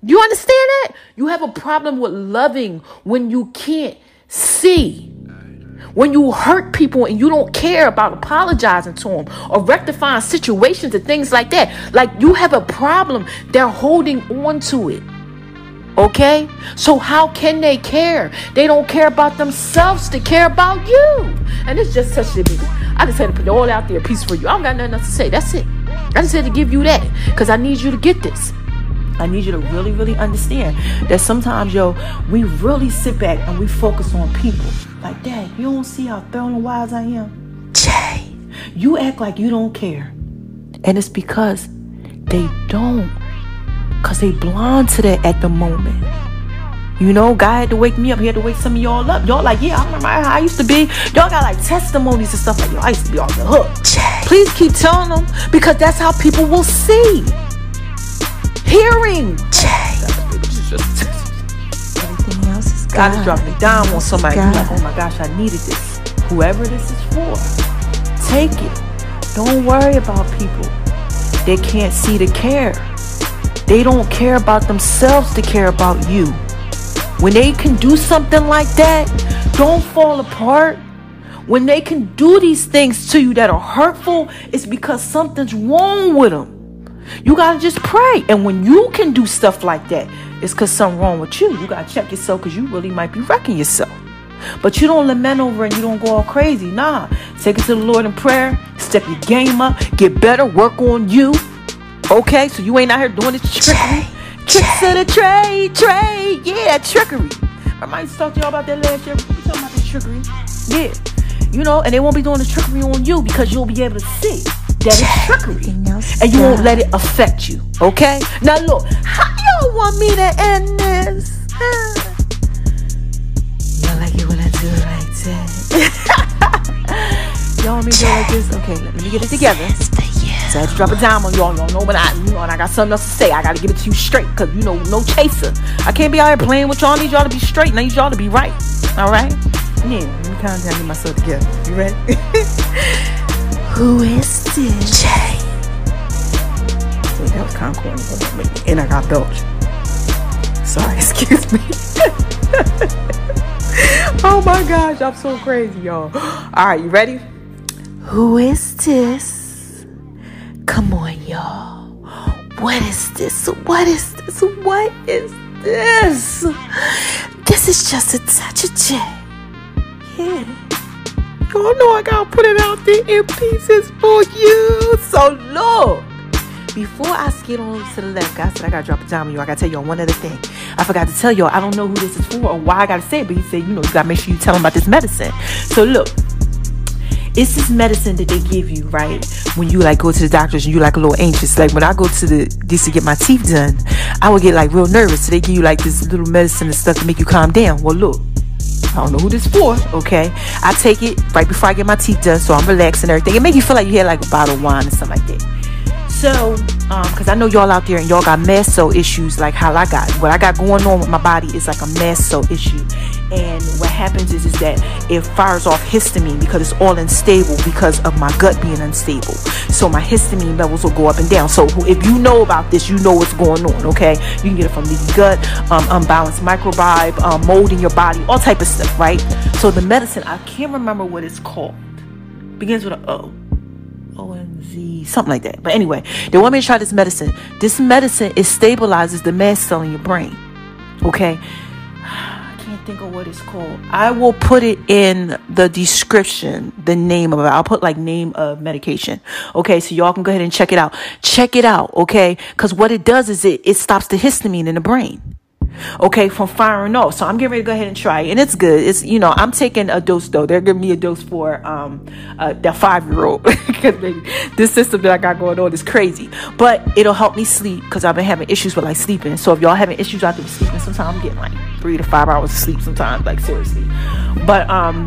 You understand that? You have a problem with loving when you can't see. When you hurt people and you don't care about apologizing to them or rectifying situations and things like that. Like, you have a problem. They're holding on to it. Okay? So how can they care? They don't care about themselves. They care about you. And it's just such a big... I just had to put it all out there, peace for you. I don't got nothing else to say. That's it. I just had to give you that because I need you to get this. I need you to really, really understand that sometimes, we really sit back and we focus on people. Like, Dad, you don't see how thorough and wise I am? Jay, you act like you don't care. And it's because they don't. Because they blind to that at the moment. God had to wake me up. He had to wake some of y'all up. Y'all like, yeah, I remember how I used to be. Y'all got like testimonies and stuff like, I used to be on the hook. Jay. Please keep telling them because that's how people will see. Hearing. Jay. Everything else is God is dropping it down on somebody. Like, oh my gosh, I needed this. Whoever this is for, take it. Don't worry about people. They can't see the care. They don't care about themselves to care about you. When they can do something like that, don't fall apart. When they can do these things to you that are hurtful, it's because something's wrong with them. You got to just pray. And when you can do stuff like that, it's because something's wrong with you. You got to check yourself because you really might be wrecking yourself. But you don't lament over it and you don't go all crazy. Nah. Take it to the Lord in prayer. Step your game up. Get better. Work on you. Okay? So you ain't out here doing this trickery. Tricks of the trade. Yeah, trickery. I used to talk to y'all about that last year. We talking about this trickery. Yeah. And they won't be doing this trickery on you because you'll be able to see that it's trickery. And you won't let it affect you. Okay? Now look, how y'all want me to end this? Y'all like it when I do it like that? Y'all want me to do it like this? Okay, let me get it together. So I had to drop it down on y'all. Y'all know when and I got something else to say. I got to give it to you straight because, no chaser. I can't be out here playing with y'all. I need y'all to be straight and I need y'all to be right. All right? Yeah, let me calm down and get myself together. You ready? Who is this? Jay. Wait, that was kind of corny. And I got belch. Sorry, excuse me. Oh my gosh, I'm so crazy, y'all. All right, you ready? Who is this? Come on, y'all. What is this? What is this? What is this? This is just a touch of Jay. Yeah. Y'all know I gotta put it out there in pieces for you. So look, before I skid on to the left, guys said I gotta drop it down on you. I gotta tell y'all one other thing. I forgot to tell y'all, I don't know who this is for or why I gotta say it, but he said, you gotta make sure you tell him about this medicine. So look, it's this medicine that they give you, right? When you like go to the doctors and you like a little anxious. Like when I go to this to get my teeth done, I would get like real nervous. So they give you like this little medicine and stuff to make you calm down. Well, look, I don't know who this for, okay? I take it right before I get my teeth done, so I'm relaxed and everything. It make you feel like you had like a bottle of wine or something like that. So, because I know y'all out there and y'all got mast cell issues like how I got. What I got going on with my body is like a mast cell issue. And what happens is that it fires off histamine because it's all unstable because of my gut being unstable. So my histamine levels will go up and down. So if you know about this, you know what's going on, okay? You can get it from leaky gut, unbalanced microbiome, mold in your body, all type of stuff, right? So the medicine, I can't remember what it's called. Begins with an O. OMZ, something like that. But anyway, they want me to try this medicine. This medicine, it stabilizes the mast cell in your brain. Okay? I can't think of what it's called. I will put it in the description, the name of it. I'll put like name of medication. Okay, so y'all can go ahead and check it out. Check it out, okay? Because what it does is it stops the histamine in the brain. Okay, from firing off. So I'm getting ready to go ahead and try it. And it's good. It's, I'm taking a dose though. They're giving me a dose for that 5-year-old. Because this system that I got going on is crazy. But it'll help me sleep because I've been having issues with like sleeping. So if y'all having issues out there with sleeping, sometimes I'm getting like 3 to 5 hours of sleep sometimes, like seriously. But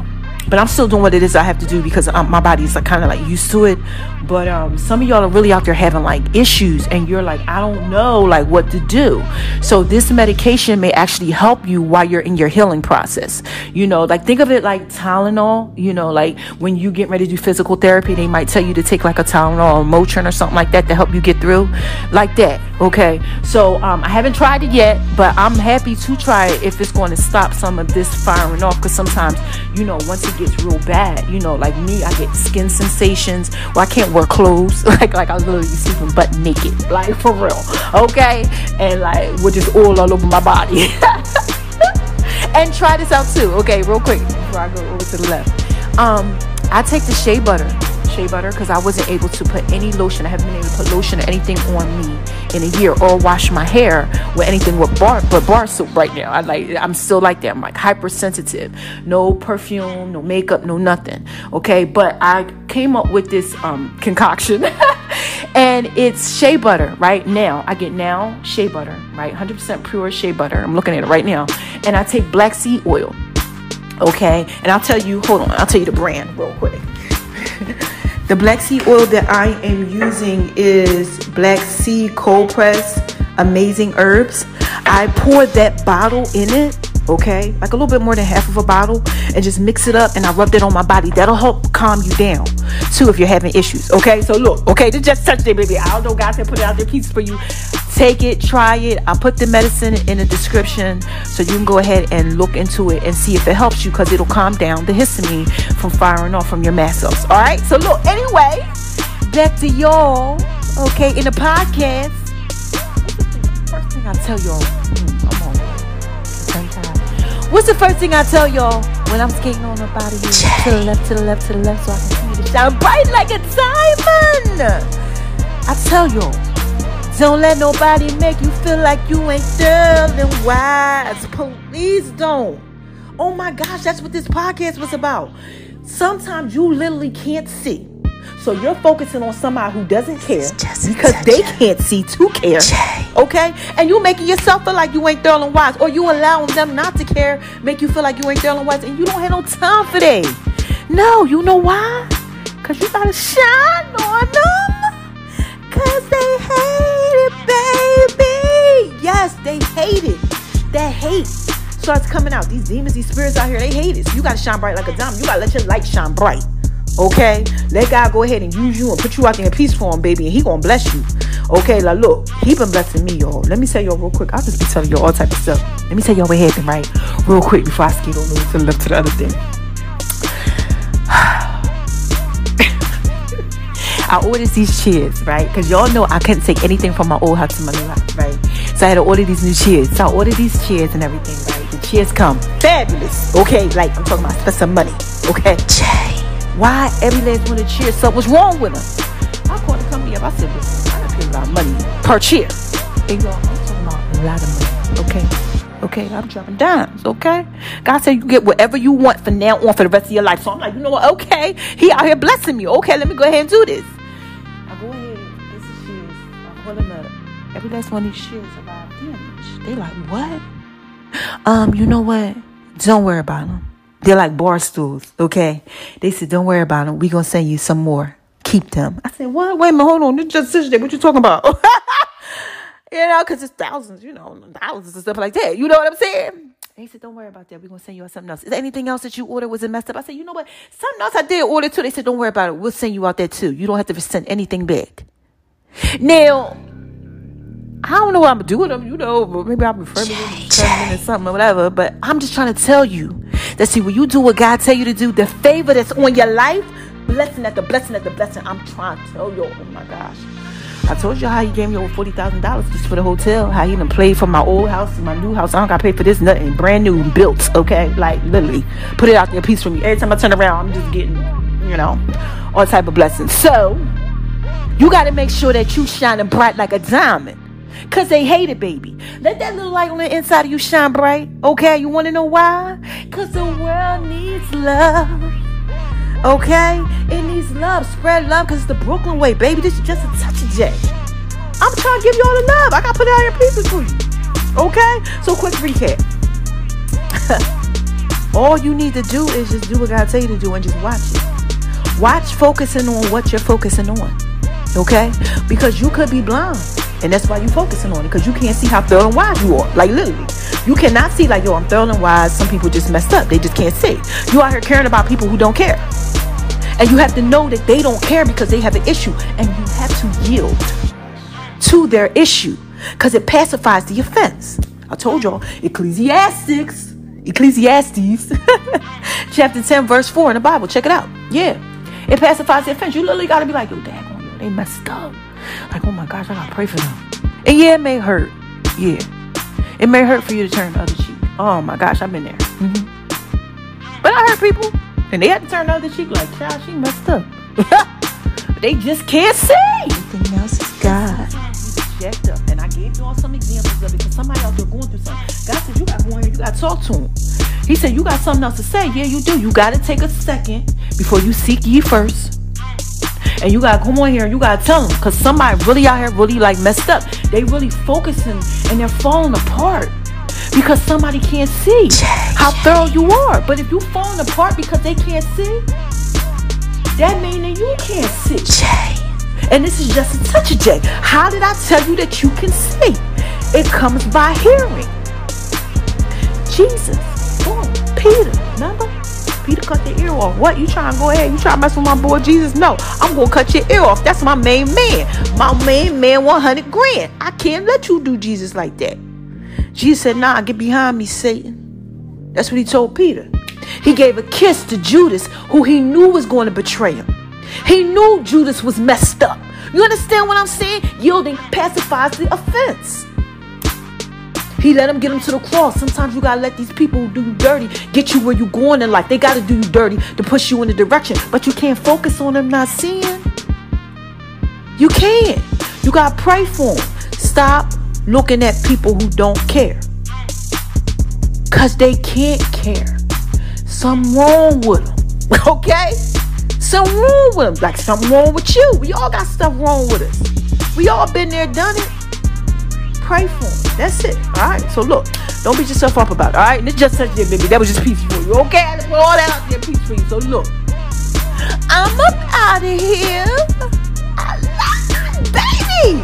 But I'm still doing what it is I have to do because my body is like kind of like used to it. But some of y'all are really out there having like issues, and you're like, I don't know like what to do. So this medication may actually help you while you're in your healing process. You know, like think of it like Tylenol. You know, like when you get ready to do physical therapy, they might tell you to take like a Tylenol or Motrin or something like that to help you get through, like that. Okay, so I haven't tried it yet, but I'm happy to try it if it's going to stop some of this firing off. Because sometimes, you know, once it gets real bad, you know, like me, I get skin sensations where I can't wear clothes. like I literally be sleeping butt naked, like for real. Okay, and like with just all over my body. And try this out too. Okay, real quick before I go over to the left. I take the shea butter because I wasn't able to put any lotion. I haven't been able to put lotion or anything on me in a year, or wash my hair with anything with bar soap right now. I'm still like that. I'm like hypersensitive. No perfume, no makeup, no nothing. Okay, but I came up with this concoction and it's shea butter. Right now I get shea butter, right? 100% pure shea butter. I'm looking at it right now. And I take black seed oil. Okay, and I'll tell you the brand real quick. The black seed oil that I am using is Black Seed Cold Press Amazing Herbs. I pour that bottle in it, okay, like a little bit more than half of a bottle, and just mix it up, and I rub that on my body. That'll help calm you down too if you're having issues. Okay, so look, okay, this just touched it, baby. I don't know, guys, I put it out there pieces for you. Take it, try it. I'll put the medicine in the description so you can go ahead and look into it and see if it helps you, because it'll calm down the histamine from firing off from your mast cells. All right, so look, anyway, back to y'all, okay, in the podcast. What's the first thing I tell y'all? What's the first thing I tell y'all when I'm skating on up out of here? To the left, to the left, to the left, so I can see you to shine bright like a diamond. I tell y'all, don't let nobody make you feel like you ain't sterling wise. Please don't. Oh my gosh, that's what this podcast was about. Sometimes you literally can't see. So you're focusing on somebody who doesn't care because they can't see to care. Okay? And you making yourself feel like you ain't sterling wise, or you allowing them not to care, make you feel like you ain't sterling wise, and you don't have no time for that. No, you know why? Because you gotta shine on them. Because they hate it, baby. Yes, they hate it. That hate starts coming out. These demons, these spirits out here, they hate it. So you got to shine bright like a diamond. You got to let your light shine bright. Okay? Let God go ahead and use you and put you out there in peace for him, baby. And he going to bless you. Okay? Like, look, he been blessing me, y'all. Let me tell y'all real quick. I'll just be telling y'all all type of stuff. Let me tell y'all what happened, right? Real quick before I skate on over to the left to the other thing. I ordered these chairs, right? Because y'all know I couldn't take anything from my old house to my new house, right? So I had to order these new chairs. So I ordered these chairs and everything, right? The chairs come fabulous, okay? Like, I'm talking about spend some money, okay? Why every last one of the chairs? So what's wrong with them? I called the company up. I said, listen, I gotta pay a lot of money per chair. And y'all, I'm talking about a lot of money, okay? Okay, I'm dropping dimes, okay? God said you can get whatever you want from now on for the rest of your life. So I'm like, you know what? Okay, he out here blessing me. Okay, let me go ahead and do this. I go ahead, this is shears. I'm pulling up. Every last one of these shears arrived damaged. They like, what? You know what? Don't worry about them. They're like bar stools, okay? They said, don't worry about them. We're going to send you some more. Keep them. I said, what? Wait a minute, hold on. This just Sister J. What you talking about? You know, because it's thousands, you know, thousands and stuff like that. You know what I'm saying? And he said, don't worry about that. We're going to send you out something else. Is there anything else that you ordered? Was it messed up? I said, you know what? Something else I did order too. They said, don't worry about it. We'll send you out there too. You don't have to send anything back. Now, I don't know what I'm going to do with them. You know, maybe I'll be refurbishing or something or whatever. But I'm just trying to tell you that, see, when you do what God tell you to do, the favor that's on your life, blessing after blessing after blessing, I'm trying to tell you, oh my gosh. I told you how he gave me over $40,000 just for the hotel. How he done played from my old house to my new house. I don't got to pay for this nothing. Brand new, built, okay? Like, literally. Put it out there a piece for me. Every time I turn around, I'm just getting, you know, all type of blessings. So, you got to make sure that you shining bright like a diamond. Because they hate it, baby. Let that little light on the inside of you shine bright, okay? You want to know why? Because the world needs love. Okay? It needs love. Spread love because it's the Brooklyn way, baby. This is just a touch of J. I'm trying to give you all the love. I got to put it out in pieces for you. Okay? So, quick recap. All you need to do is just do what God tell you to do and just watch it. Watch focusing on what you're focusing on. Okay? Because you could be blind. And that's why you're focusing on it. Because you can't see how thorough and wise you are. Like literally. You cannot see like, yo, I'm thorough and wise. Some people just messed up. They just can't see. You out here caring about people who don't care. And you have to know that they don't care because they have an issue. And you have to yield to their issue. Because it pacifies the offense. I told y'all, Ecclesiastes chapter 10 verse 4 in the Bible. Check it out. Yeah. It pacifies the offense. You literally got to be like, yo, daggone, they messed up. Like, oh my gosh, I got to pray for them. And yeah, it may hurt. Yeah. It may hurt for you to turn the other cheek. Oh my gosh, I've been there. But I heard people, and they had to turn the other cheek like, child, she messed up. But they just can't see.
Everything else is God.
Jacked up. And I gave y'all some examples of it because somebody out there going through something. God said, you got to go in here, you got to talk to him. He said, you got something else to say. Yeah, you do. You got to take a second before you seek ye first. And you got to come on here and you got to tell them. Because somebody really out here really like messed up. They really focusing and they're falling apart. Because somebody can't see how thorough you are. But if you falling apart because they can't see, that means that you can't see. And this is just a touch of J. How did I tell you that you can see? It comes by hearing. Jesus. Oh, Peter. Remember? Peter cut the ear off. What? You trying to go ahead? You trying to mess with my boy Jesus? No. I'm going to cut your ear off. That's my main man. My main man, 100 grand. I can't let you do Jesus like that. Jesus said, nah, get behind me, Satan. That's what he told Peter. He gave a kiss to Judas, who he knew was going to betray him. He knew Judas was messed up. You understand what I'm saying? Yielding pacifies the offense. He let him get him to the cross. Sometimes you got to let these people who do you dirty get you where you're going in life. They got to do you dirty to push you in the direction. But you can't focus on them not seeing. You can't. You got to pray for them. Stop looking at people who don't care. Because they can't care. Something wrong with them. Okay? Something wrong with them. Like something wrong with you. We all got stuff wrong with us. We all been there, done it. Pray for them. That's it. All right. So look, don't beat yourself up about it. All right. And it's just such a baby. That was just peace for you. Okay. I put all that out there, peace for you. So look, I'm up out of here. I love you, baby.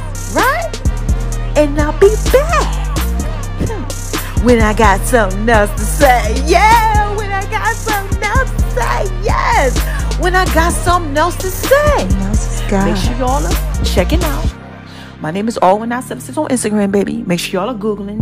Right? And I'll be back when I got something else to say. Yeah. When I got something else to say. Yes. When I got something else to say. Make sure y'all are checking out. My name is All1976 on Instagram, baby. Make sure y'all are Googling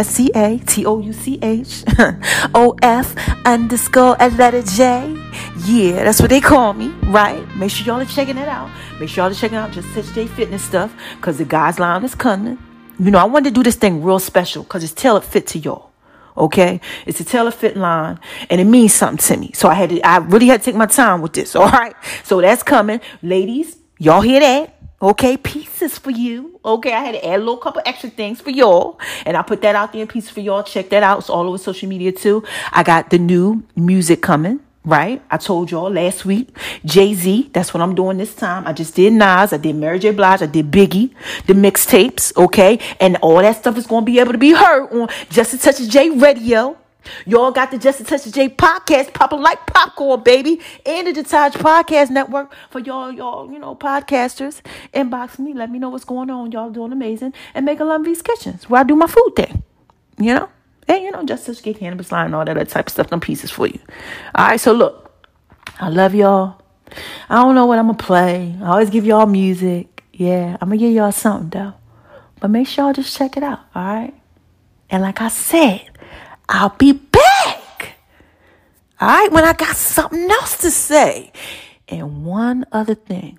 JUSCATOUCH_J. Yeah, that's what they call me, right? Make sure y'all are checking it out. Make sure y'all are checking out Just Touch J Fitness stuff because the guys line is coming. You know, I wanted to do this thing real special because it's tailored fit to y'all. Okay? It's a tailored fit line and it means something to me. So I really had to take my time with this. All right? So that's coming. Ladies, y'all hear that? Okay, pieces for you. Okay, I had to add a little couple extra things for y'all. And I put that out there in pieces for y'all. Check that out. It's all over social media too. I got the new music coming, right? I told y'all last week. Jay-Z, that's what I'm doing this time. I just did Nas. I did Mary J. Blige. I did Biggie. The mixtapes, okay? And all that stuff is going to be able to be heard on Just a Touch of J Radio. Y'all got the Just a Touch of J podcast popping like popcorn, baby. And the Detaj Podcast Network for y'all, you know, podcasters. Inbox me. Let me know what's going on. Y'all doing amazing. And Make a Lumby's Kitchens, where I do my food thing. You know? And, you know, Just Touch J Cannabis Line and all that other type of stuff. Them pieces for you. All right, so look. I love y'all. I don't know what I'm going to play. I always give y'all music. Yeah, I'm going to give y'all something, though. But make sure y'all just check it out, all right? And like I said, I'll be back. All right, when I got something else to say. And one other thing.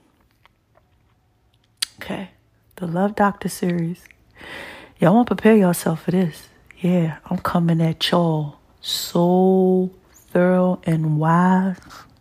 Okay, the Love Doctor series. Y'all want to prepare yourself for this. Yeah, I'm coming at y'all so thorough and wise.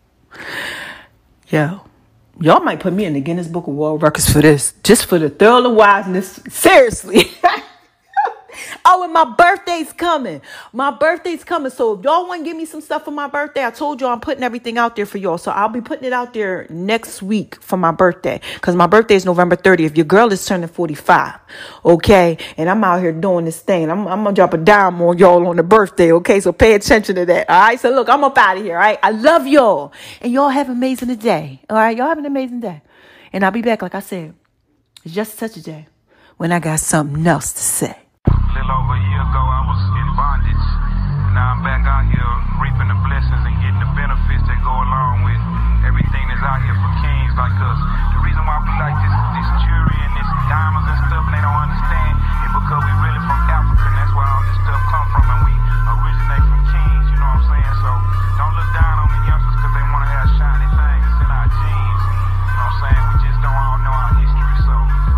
Yo, y'all might put me in the Guinness Book of World Records for this. Just for the thorough and wiseness. Seriously. Oh, and my birthday's coming. My birthday's coming. So if y'all want to give me some stuff for my birthday, I told y'all I'm putting everything out there for y'all. So I'll be putting it out there next week for my birthday. Because my birthday is November 30th. Your girl is turning 45. Okay? And I'm out here doing this thing. I'm going to drop a dime on y'all on the birthday. Okay? So pay attention to that. All right? So look, I'm up out of here. All right? I love y'all. And y'all have an amazing day. All right? Y'all have an amazing day. And I'll be back, like I said. It's just such a day when I got something else to say.
A little over a year ago, I was in bondage. Now I'm back out here reaping the blessings and getting the benefits that go along with everything that's out here for kings like us. The reason why we like this jewelry and this diamonds and stuff, and they don't understand, is because we really from Africa, and that's where all this stuff come from, and we originate from kings, you know what I'm saying? So don't look down on the youngsters because they want to have shiny things. It's in our genes. You know what I'm saying? We just don't all know our history, so.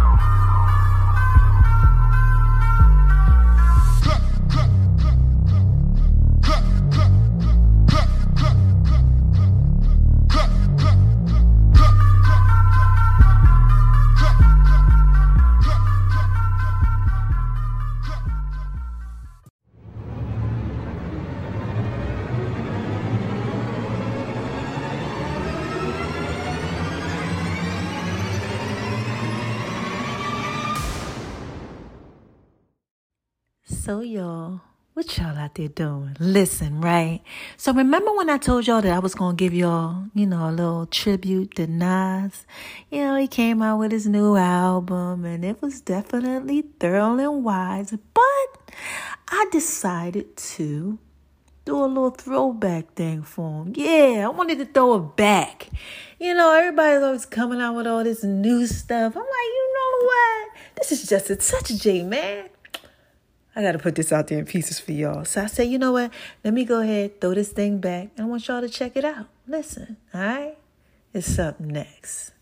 So y'all, what y'all out there doing? Listen, right? So remember when I told y'all that I was going to give y'all, a little tribute to Nas? He came out with his new album and it was definitely thorough and wise. But I decided to do a little throwback thing for him. Yeah, I wanted to throw it back. Everybody's always coming out with all this new stuff. I'm like, you know what? This is just such a J, man. I got to put this out there in pieces for y'all. So I said, you know what? Let me go ahead, throw this thing back. And I want y'all to check it out. Listen, all right? It's up next.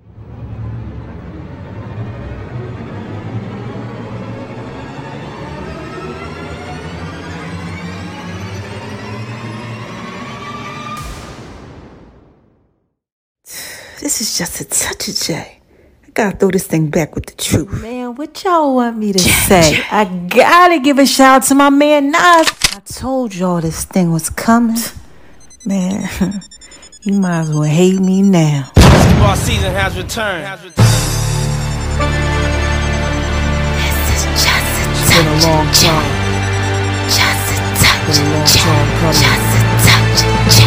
This is just such a J. Gotta throw this thing back with the truth. Man, what y'all want me to say? I gotta give a shout out to my man Nas. I told y'all this thing was coming. Man, you might as well hate me now.
Basketball season has returned.
This is just a
It's been a long time.
Just a touch.
Been a long time coming.
Just a touch.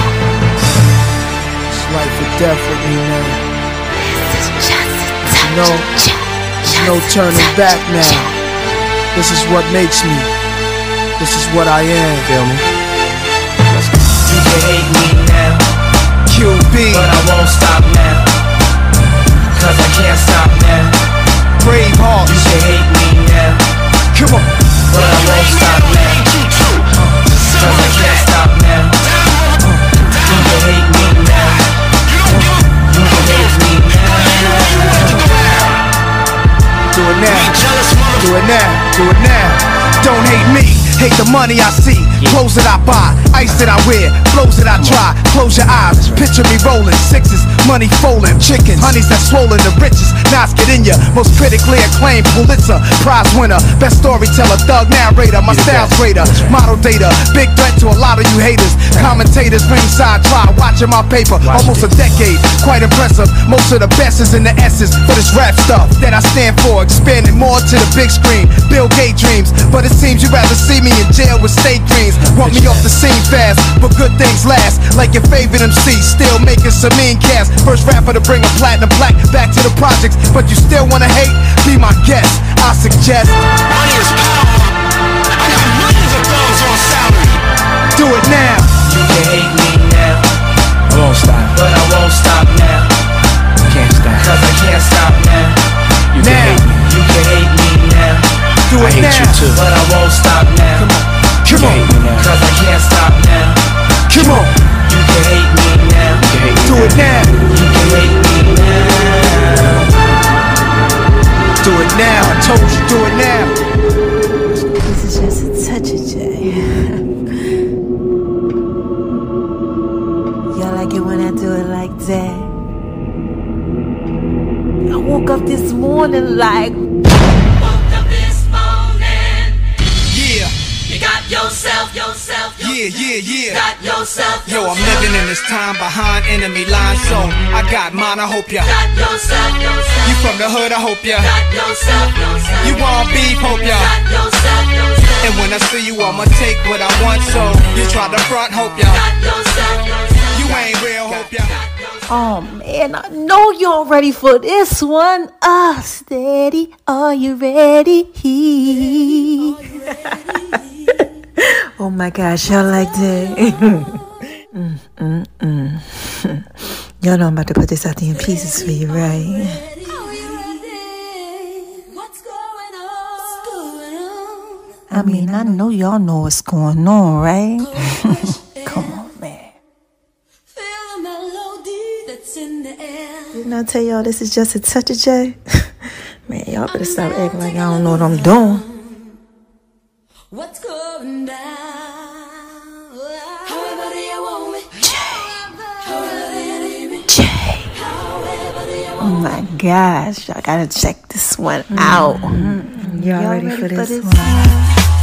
It's life or death with me now.
This is just a touch.
There's no turning back now. This is what makes me. This is what I am. Feel me?
You can hate me now,
QB,
but I won't stop now, cause I can't stop now.
Brave hearts.
You can hate me now,
Come on.
but I won't stop now, cause I can't stop now. You can hate me now, you can hate me now.
Do it now. Do it now. Do it now. Don't hate me. Hate the money I see, clothes that I buy, ice that I wear, flows that I try. Close your eyes, picture me rolling, sixes, money folding, chickens, honeys that swollen, the richest. Nas get in ya, most critically acclaimed Pulitzer Prize winner, best storyteller, thug narrator, my style's greater, model data, big threat to a lot of you haters. Commentators ringside try watching my paper, almost a decade, quite impressive. Most of the best is in the essence for this rap stuff that I stand for, expanding more to the big screen. Bill Gates dreams, but it seems you'd rather see me in jail with state dreams. Want me off the scene fast, but good things last. Like your favorite MC, still making some mean cash. First rapper to bring a platinum plaque back to the projects, but you still wanna hate? Be my guest, I suggest.
Money is power. I got millions of dollars on salary.
Do it now.
You can hate me now,
I won't stop.
but I won't stop now,
Can't stop.
cause I can't stop now.
You can hate me.
You can hate me now,
Do it now.
but I won't stop now,
Come on.
cause I can't stop now.
Come on.
You can hate me now,
Do it now.
you can hate me now.
Do it now. I told you, do it now.
This is just a touch of J. Y'all like it when I do it like that? I woke up this morning like,
Woke up this morning.
Yeah.
Got yourself.
Yo, I'm living in this time behind enemy lines, so I got mine, I hope ya.
Got yourself.
You from the hood, I hope ya.
Got yourself.
You want beef, hope ya.
Got yourself.
And when I see you, I'ma take what I want, so you try to front, hope ya.
Got yourself.
You ain't real, hope ya.
Oh man, I know y'all ready for this one. Steady, are you ready? Oh my gosh, y'all like that? Y'all know I'm about to put this out there in pieces for you, right? I mean, I know y'all know what's going on, right? Come on, man. Didn't I tell y'all this is just a touch of J? Man, y'all better stop acting like I don't know what I'm doing.
What's going down? However do you want me?
Jay. Oh my gosh, y'all gotta check this one out. Y'all ready for this one?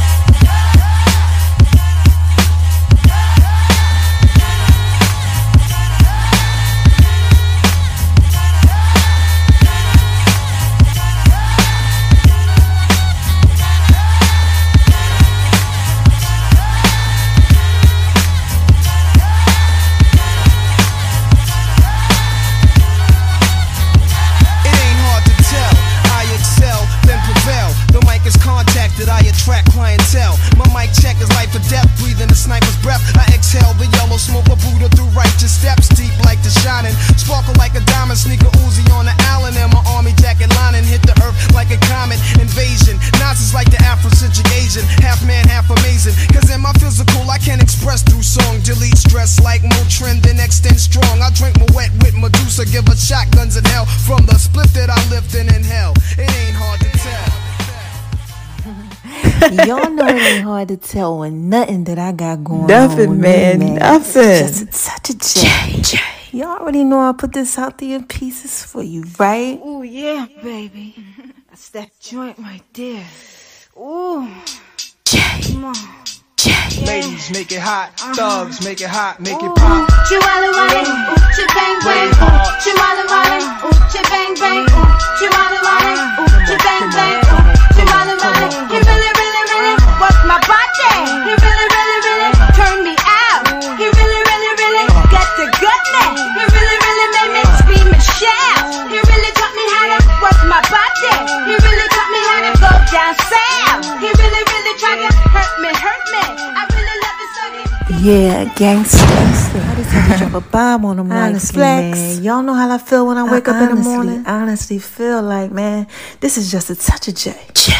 Shotguns in hell from the split that I lived in hell. It ain't hard to tell.
Y'all know it ain't hard to tell when nothing that I got going on.
Nothing, man. Nothing.
Just such a J. Y'all already know I put this out there in pieces for you, right?
Oh yeah, baby. That's that joint right there. Ooh.
J.
Come on.
Ladies, make it hot. Thugs, make it hot. Make it pop.
Chihuahua wale, bang bang. Chihuahua wale, bang bang. Chihuahua wale, bang bang. Chihuahua wale, he really worked my body. He really turned me out. He really got the goodness. He really made me scream and shout. He really taught me how to work my body. He really taught me how to go down south. He really tried to hurt me. I really love it so good.
Yeah, gangsta. I just had to drop a bomb on them like
Honestly,
flex.
man.
Y'all know how I feel when I wake up in the morning?
I honestly feel like, man,
This is just a touch of J.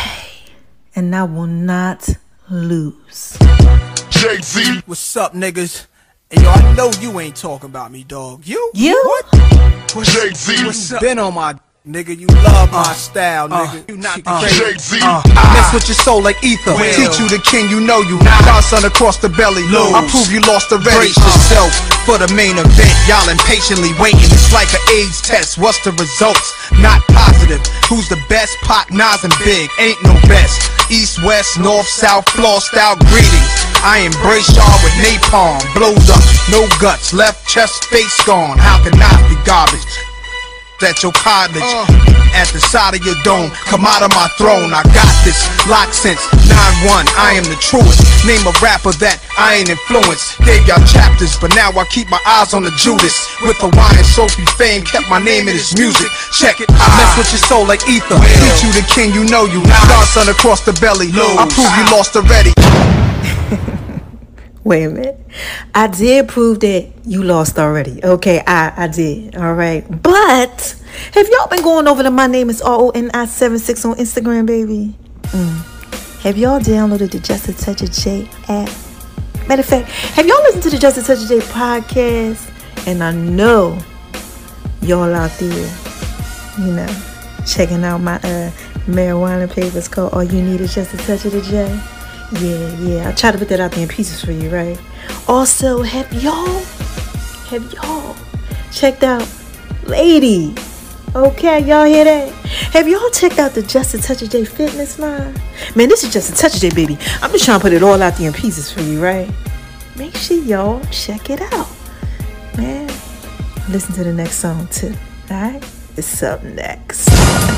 And I will not lose.
Jay-Z.
What's up, niggas? Hey, yo, I know you ain't talking about me, dog. You?
You?
Jay-Z.
What's up? Been on my nigga, you love my style, nigga. You not the crazy.
Jay-Z.
Mess with your soul like ether. Teach you the king, you know you. Godson across the belly. I prove you lost already. Brace yourself for the main event. Y'all impatiently waiting. It's like an AIDS test. What's the results? Not positive. Who's the best? Pop, Nas, and Big. Ain't no best. East, west, north, south, floor style greetings. I embrace y'all with napalm. Blows up, no guts. Left chest, face gone. How can I be garbage? At your cottage, at the side of your dome, come out of my throne. I got this locked since 9-1. I am the truest. Name a rapper that I ain't influenced. Gave y'all chapters, but now I keep my eyes on the Judas. With Hawaiian Sophie fame, kept my name in his music. Check it, mess with your soul like ether. Teach you the king, you know you. Godson across the belly. I prove you lost already.
Wait a minute. I did prove that you lost already. Okay, I did. All right. But have y'all been going over to My Name is RONI76 on Instagram, baby? Have y'all downloaded the Just a Touch of J app? Matter of fact, have y'all listened to the Just a Touch of J podcast? And I know y'all out there, you know, checking out my marijuana papers called All You Need Is Just a Touch of the J. Yeah, I try to put that out there in pieces for you, right? Also, have y'all checked out Lady? Okay, y'all hear that? Have y'all checked out the Just a Touch of J fitness line? Man, this is Just a Touch of J, baby. I'm just trying to put it all out there in pieces for you, right? make sure y'all check it out. Man, listen to the next song too. Alright? It's up next.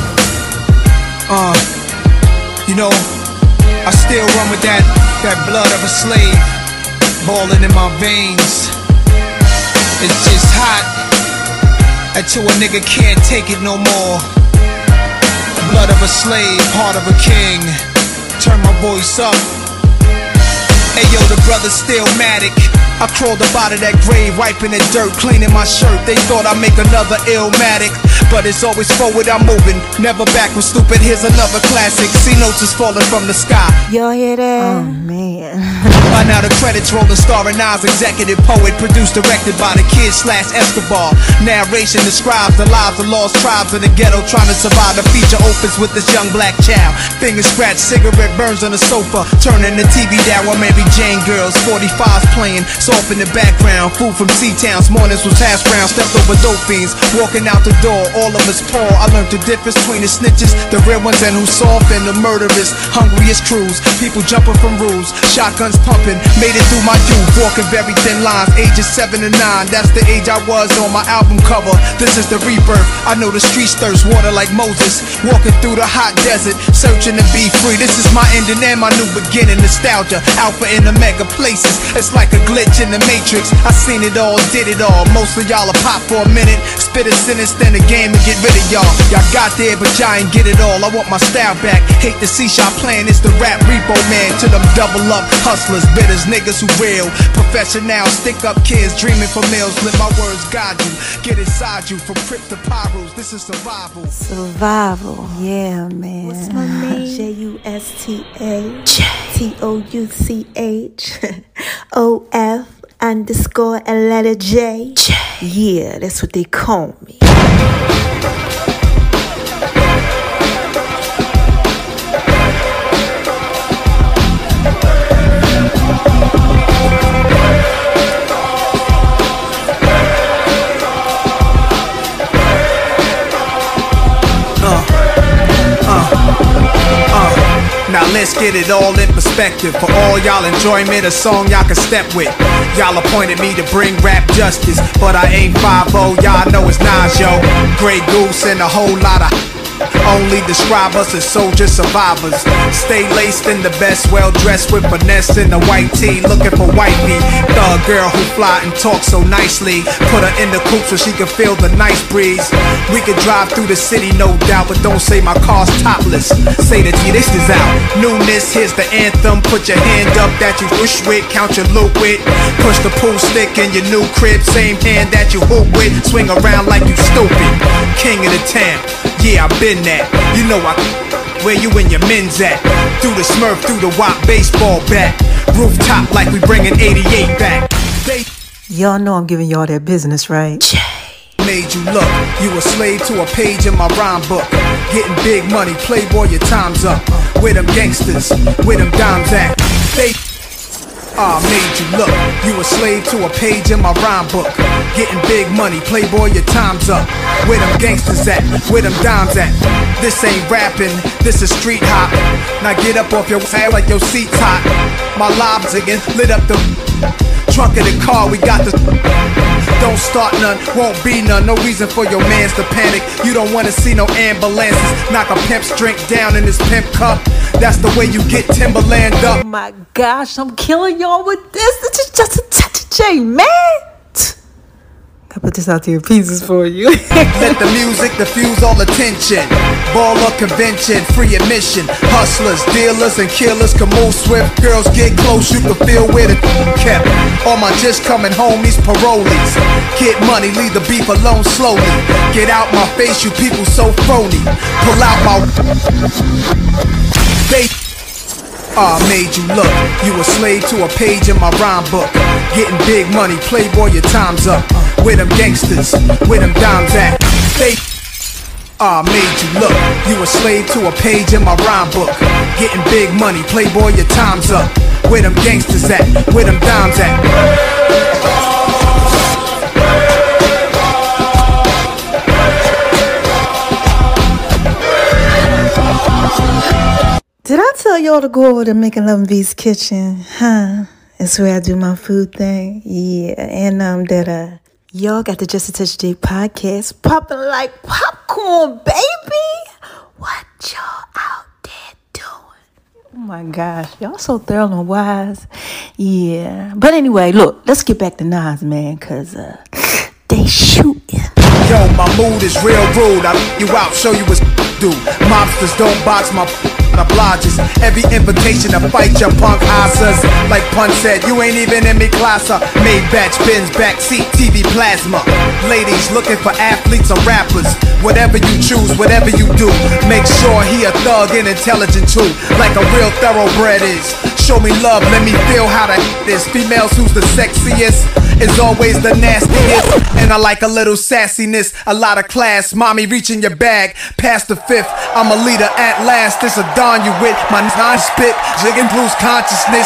You know, I still run with that blood of a slave boiling in my veins. It's just hot until a nigga can't take it no more. Blood of a slave, heart of a king. Turn my voice up. Ayo, the brother's still Matic. I crawled up out of that grave, wiping the dirt, cleaning my shirt. They thought I'd make another Illmatic, but it's always forward I'm moving, never backward, stupid. Here's another classic. See notes is falling from the sky.
Y'all hear that? Oh man.
By now the credits rolling, starring Nas, executive poet, produced, directed by the kid / Escobar. Narration describes the lives of lost tribes in the ghetto trying to survive. The feature opens with this young black child, finger scratch, cigarette burns on the sofa, turning the TV down while Mary Jane girls, 45s playing soft in the background. Food from C-Towns, mornings was hash brown, stepped over dope fiends, walking out the door, all of us poor. I learned the difference between the snitches, the real ones, and who's soft, and the murderers, hungriest crews, people jumping from rules, shotguns pumping, made it through my youth, walking very thin lines, ages 7 and 9, that's the age I was on my album cover. This is the rebirth, I know the streets thirst water like Moses, walking through the hot desert, searching to be free. This is my ending and my new beginning, nostalgia, alpha in the mega places, it's like a glitch in the matrix. I seen it all, did it all, most of y'all will pop for a minute, spit a sentence, then a game and get rid of y'all. Y'all got there but y'all ain't get it all, I want my style back, hate the C-Shop playing, it's the rap repo man, to them double up hustlers, bitters, niggas who real, professional, stick up kids dreaming for meals, let my words guide you, get inside you, from Crips to Pyros, this is survival.
Survival, yeah man. What's my name? JUSTATOUCH_OF_ and letter J. Yeah, that's what they call me.
Now let's get it all in perspective. For all y'all enjoyment, a song y'all can step with. Y'all appointed me to bring rap justice, but I ain't 5-0, y'all know it's Nas, yo. Grey Goose and a whole lot of only describe us as soldier survivors. Stay laced in the best, well dressed with finesse in the white tee, looking for wifey. Thug girl who fly and talk so nicely. Put her in the coupe so she can feel the nice breeze. We could drive through the city, no doubt, but don't say my car's topless. Say that this is out. Newness, here's the anthem. Put your hand up that you push with, count your loot with. Push the pool stick in your new crib, same hand that you hoop with. Swing around like you stupid. King of the town. Yeah, I've been that. You know where you and your men's at. Through the Smurf, through the WAP baseball bat. Rooftop like we bringing 88 back.
Y'all know I'm giving y'all that business, right?
Made you look, you a slave to a page in my rhyme book. Getting big money, playboy, your time's up. Where them gangsters, where them dimes at? Made you look, you a slave to a page in my rhyme book. Getting big money, playboy, your time's up. Where them gangsters at, where them dimes at? This ain't rapping, this is street hop. Now get up off your head like your seat's hot. My lobs again, lit up the trunk of the car, we got the. Don't start none, won't be none. No reason for your mans to panic. You don't wanna see no ambulances. Knock a pimp's drink down in his pimp cup. That's the way you get Timberland up.
Oh my gosh, I'm killing y'all with this. This is just a touch of J, man. I put this out to your pieces for you.
Let the music diffuse all attention. Baller convention, free admission. Hustlers, dealers, and killers can move swift. Girls get close, you can feel where the kept. All my just coming homies, parolees. Get money, leave the beef alone slowly. Get out my face, you people so phony. Pull out my. Made you look, you a slave to a page in my rhyme book. Getting big money, playboy, your time's up. Where them gangsters, where them dimes at? Made you look, you a slave to a page in my rhyme book. Getting big money, playboy, your time's up. Where them gangsters at, where them dimes at?
Did I tell y'all to go over to Making Love in V's kitchen? Huh?
That's where I do my food thing. Yeah, and that y'all got the Just a Touch J podcast popping like popcorn, baby. What y'all out there doing? Oh my gosh, y'all so thorough and wise. Yeah, but anyway, look, let's get back to Nas, man, cause they shooting.
Yo, my mood is real rude. I you out, show you what's do. Mobsters don't box my obliges. Every invitation to fight your punk asses. Like Pun said, you ain't even in me class. Made batch bins, backseat, TV plasma. Ladies looking for athletes or rappers. Whatever you choose, whatever you do, make sure he a thug and intelligent too, like a real thoroughbred is. Show me love, let me feel how to this. Females who's the sexiest is always the nastiest. And I like a little sassiness, a lot of class. Mommy reaching your bag, past the fifth. I'm a leader at last. This a dawn you with. My non-spit, jigging blues consciousness.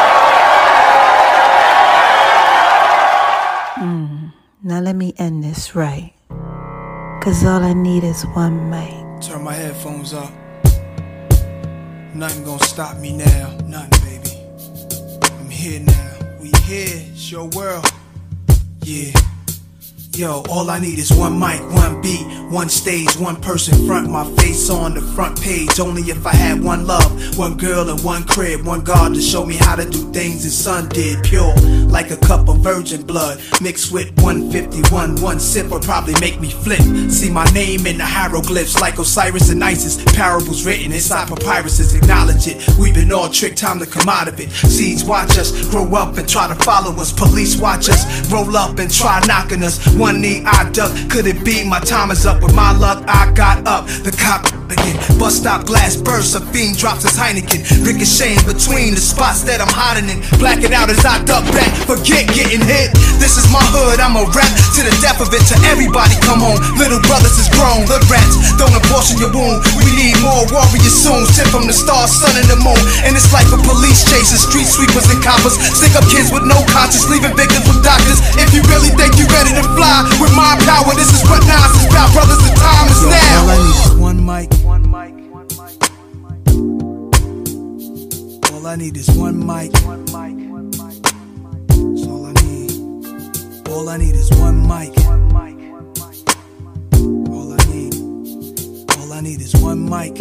Now let me end this right, cause all I need is one mic.
Turn my headphones up. Nothing gonna stop me now. Nothing, baby. I'm here now. We here. It's your world. Yeah. Yo, all I need is one mic, one beat, one stage, one person front, my face on the front page. Only if I had one love, one girl and one crib, one God to show me how to do things his son did. Pure, like a cup of virgin blood, mixed with 151. One sip would probably make me flip. See my name in the hieroglyphs, like Osiris and Isis. Parables written inside papyruses, acknowledge it. We've been all tricked, time to come out of it. Seeds watch us grow up and try to follow us. Police watch us roll up and try knocking us. One knee I duck, could it be my time is up? With my luck I got up, the cop again. Bus stop glass bursts, a fiend drops his Heineken. Ricocheting between the spots that I'm hiding in. Blacking out as I duck back, forget getting hit. This is my hood, I'm a rap to the death of it. To everybody come home, little brothers is grown. Hood rats, don't abortion your wound. We need more warriors soon, sent from the stars, sun and the moon. And it's like a police chasing street sweepers and coppers. Stick up kids with no conscience, leaving victims with doctors. If you really think you ready to fly with my power, this is what Nas is about, brothers, the time is now. All I need is one mic. All I need is one mic. That's all I need. All I need is one mic. All I need is one mic.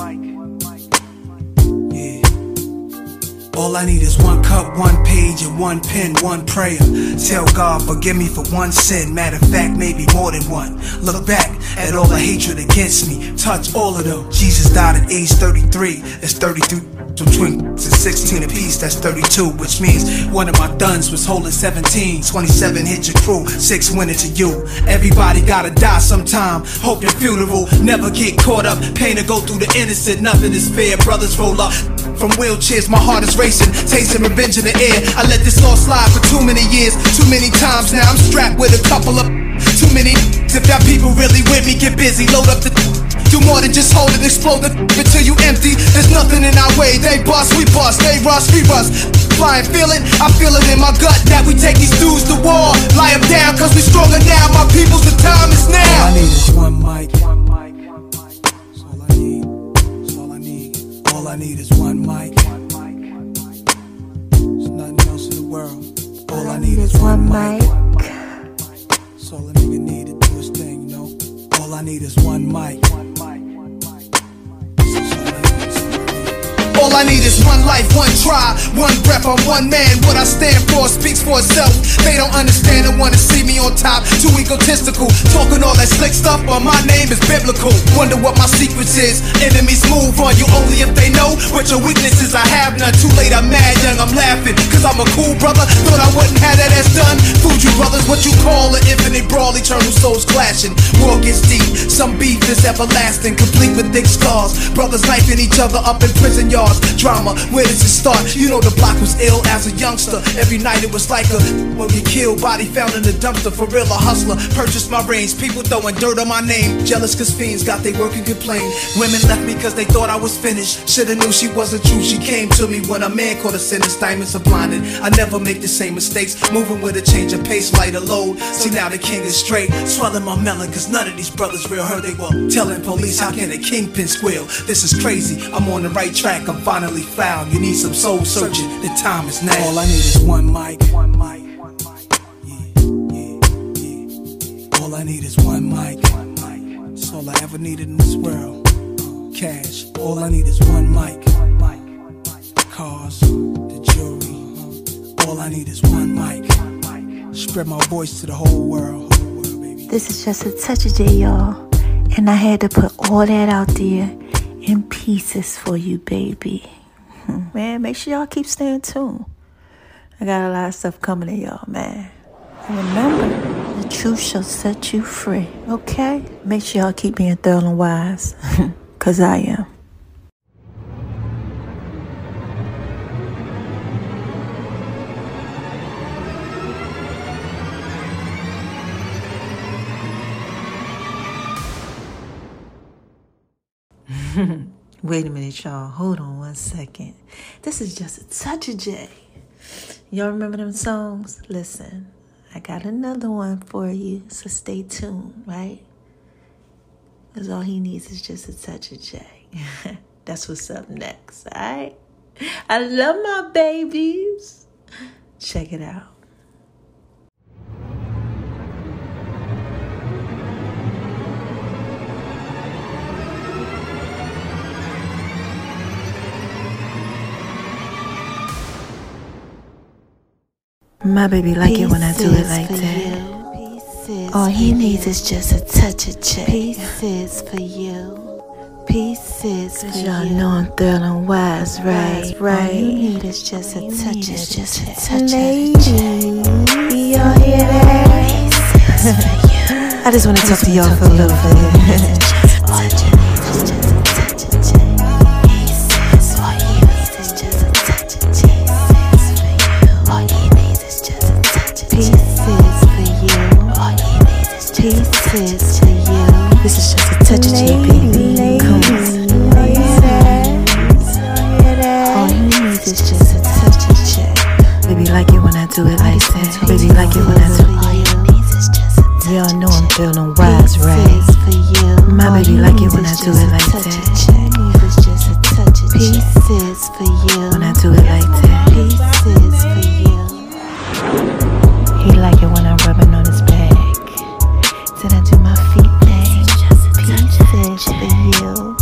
Yeah. All I need is one cup, one page, and one pen, one prayer. Tell God, forgive me for one sin. Matter of fact, maybe more than one. Look back at all the hatred against me. Touch all of them. Jesus died at age 33. That's 33. Between 16 apiece, that's 32, which means one of my thuns was holding 17. 27 hit your crew, 6 went into you. Everybody gotta die sometime. Hope your funeral never get caught up. Pain to go through the innocent, nothing is fair. Brothers roll up from wheelchairs, my heart is racing, tasting revenge in the air. I let this all slide for too many years, too many times. Now I'm strapped with a couple of too many. If y'all people really with me, get busy, load up the. Do more than just hold it, explode it until you empty. There's nothing in our way. They bust, we bust. They rush, we rust. Flying, feel it, I feel it in my gut that we take these dudes to war. Lie them down, cause we stronger now. My peoples, the time is now. All I need is one mic. That's all I need. That's all I need. All I need is one mic. There's nothing else in the world. All I need is one mic. That's all a nigga need to do his thing, you know. All I need is one mic. All I need is one life, one try, one breath, I'm one man. What I stand for speaks for itself. They don't understand and wanna see me on top. Too egotistical, talking all that slick stuff, but my name is biblical. Wonder what my secrets is. Enemies move on you only if they know what your weaknesses. I have none. Too late, I'm mad, young, I'm laughing, cause I'm a cool brother. Thought I wouldn't have that as done. Food you brothers, what you call an infinite brawl, eternal souls clashing. War gets deep, some beef is everlasting, complete with thick scars. Brothers knifing each other up in prison yards. Drama, where does it start? You know the block was ill as a youngster. Every night it was like a will get killed, body found in the dumpster. For real, a hustler, purchased my range. People throwing dirt on my name. Jealous cause fiends got they work and complain. Women left me cause they thought I was finished. Shoulda knew she wasn't true. She came to me when a man caught a sentence. Diamonds are blinded. I never make the same mistakes. Moving with a change of pace, lighter load. See now the king is straight. Swelling my melon cause none of these brothers real. Heard they were telling police how can a kingpin squeal. This is crazy. I'm on the right track. I'm finally found. You need some soul searching. The time is now. All I need is one mic. All I need is one mic. That's all I ever needed in this world. Cash. All I need is one mic. Cars, the jewelry. All I need is one mic. Spread my voice to the whole world. Baby.
This is just a touch of J, y'all. And I had to put all that out there in pieces for you, baby. Man, make sure y'all keep staying tuned. I got a lot of stuff coming to y'all, man. And remember, the truth shall set you free, okay? Make sure y'all keep being thorough and wise, because I am. Wait a minute, y'all. Hold on one second. This is just a touch of J. Y'all remember them songs? Listen, I got another one for you, so stay tuned, right? Because all he needs is just a touch of J. That's what's up next, all right? I love my babies. Check it out. My baby like it when I do it like that. All he needs is just a touch of J. Pieces for you. Pieces for you. Y'all know I'm thorough and wise, right? All you need is just a touch of J. Ladies, y'all hear that? I just want to talk to y'all for a little bit. Pieces for you. This is just a touch of J, baby. Come on. All you need is just a touch of J. Baby like it when I do it like that. Baby like it when I do it. All you need is just a touch. Y'all know I'm feeling wise, right? My baby like it when I do it like that. Pieces for you. When I do it like that. Pieces for you. He like it when I'm rubbing on his back. Then I do my feet thing. Pieces for you.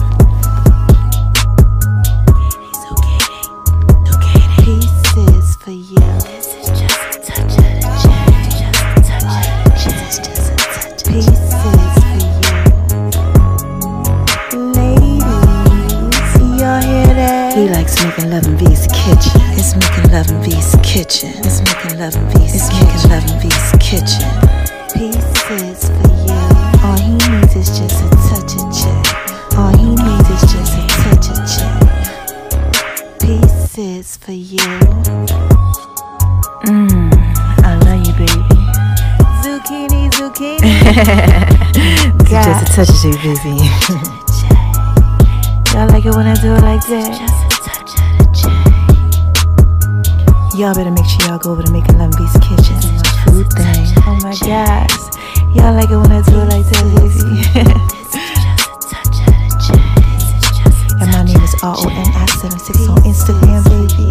Pieces for you. This is just a touch of the J. Pieces for you. Ladies, y'all hear that? He likes making love in V's kitchen. It's making love in V's kitchen. It's making love in V's kitchen. It's making love in V's kitchen. Pieces for you. All he needs is just a touch of J. All he needs is just a touch of J. Pieces for you. I love you, baby. Zucchini, zucchini. Just a touch of J, baby. Y'all like it when I do it like that? Just a touch of J. Y'all better make sure y'all go over to Making Love in V's kitchen. Food thing. Oh my gosh. Y'all like it when I do it like that, baby. And my name is RONI76 on Instagram, baby.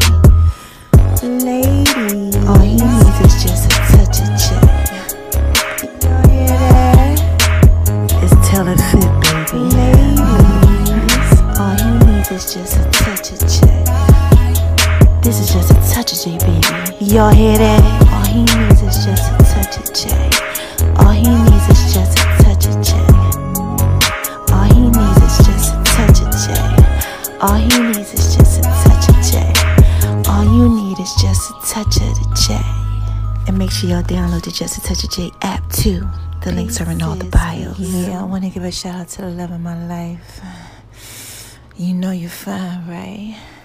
Ladies, all he needs is just a touch of J. Y'all hear that? It's tell it fit, baby. Ladies, all he needs is just a touch of J. This is just a touch of J, baby. Y'all hear that? All he needs is just a touch of J. All he needs is just a touch of J. All he needs is just a touch of J. All he needs is just a touch of J. All you need is just a touch of the J. And make sure y'all download the Just a Touch of J app too. The links are in all the bios. Yeah, I want to give a shout out to the love of my life. You know you're fine, right?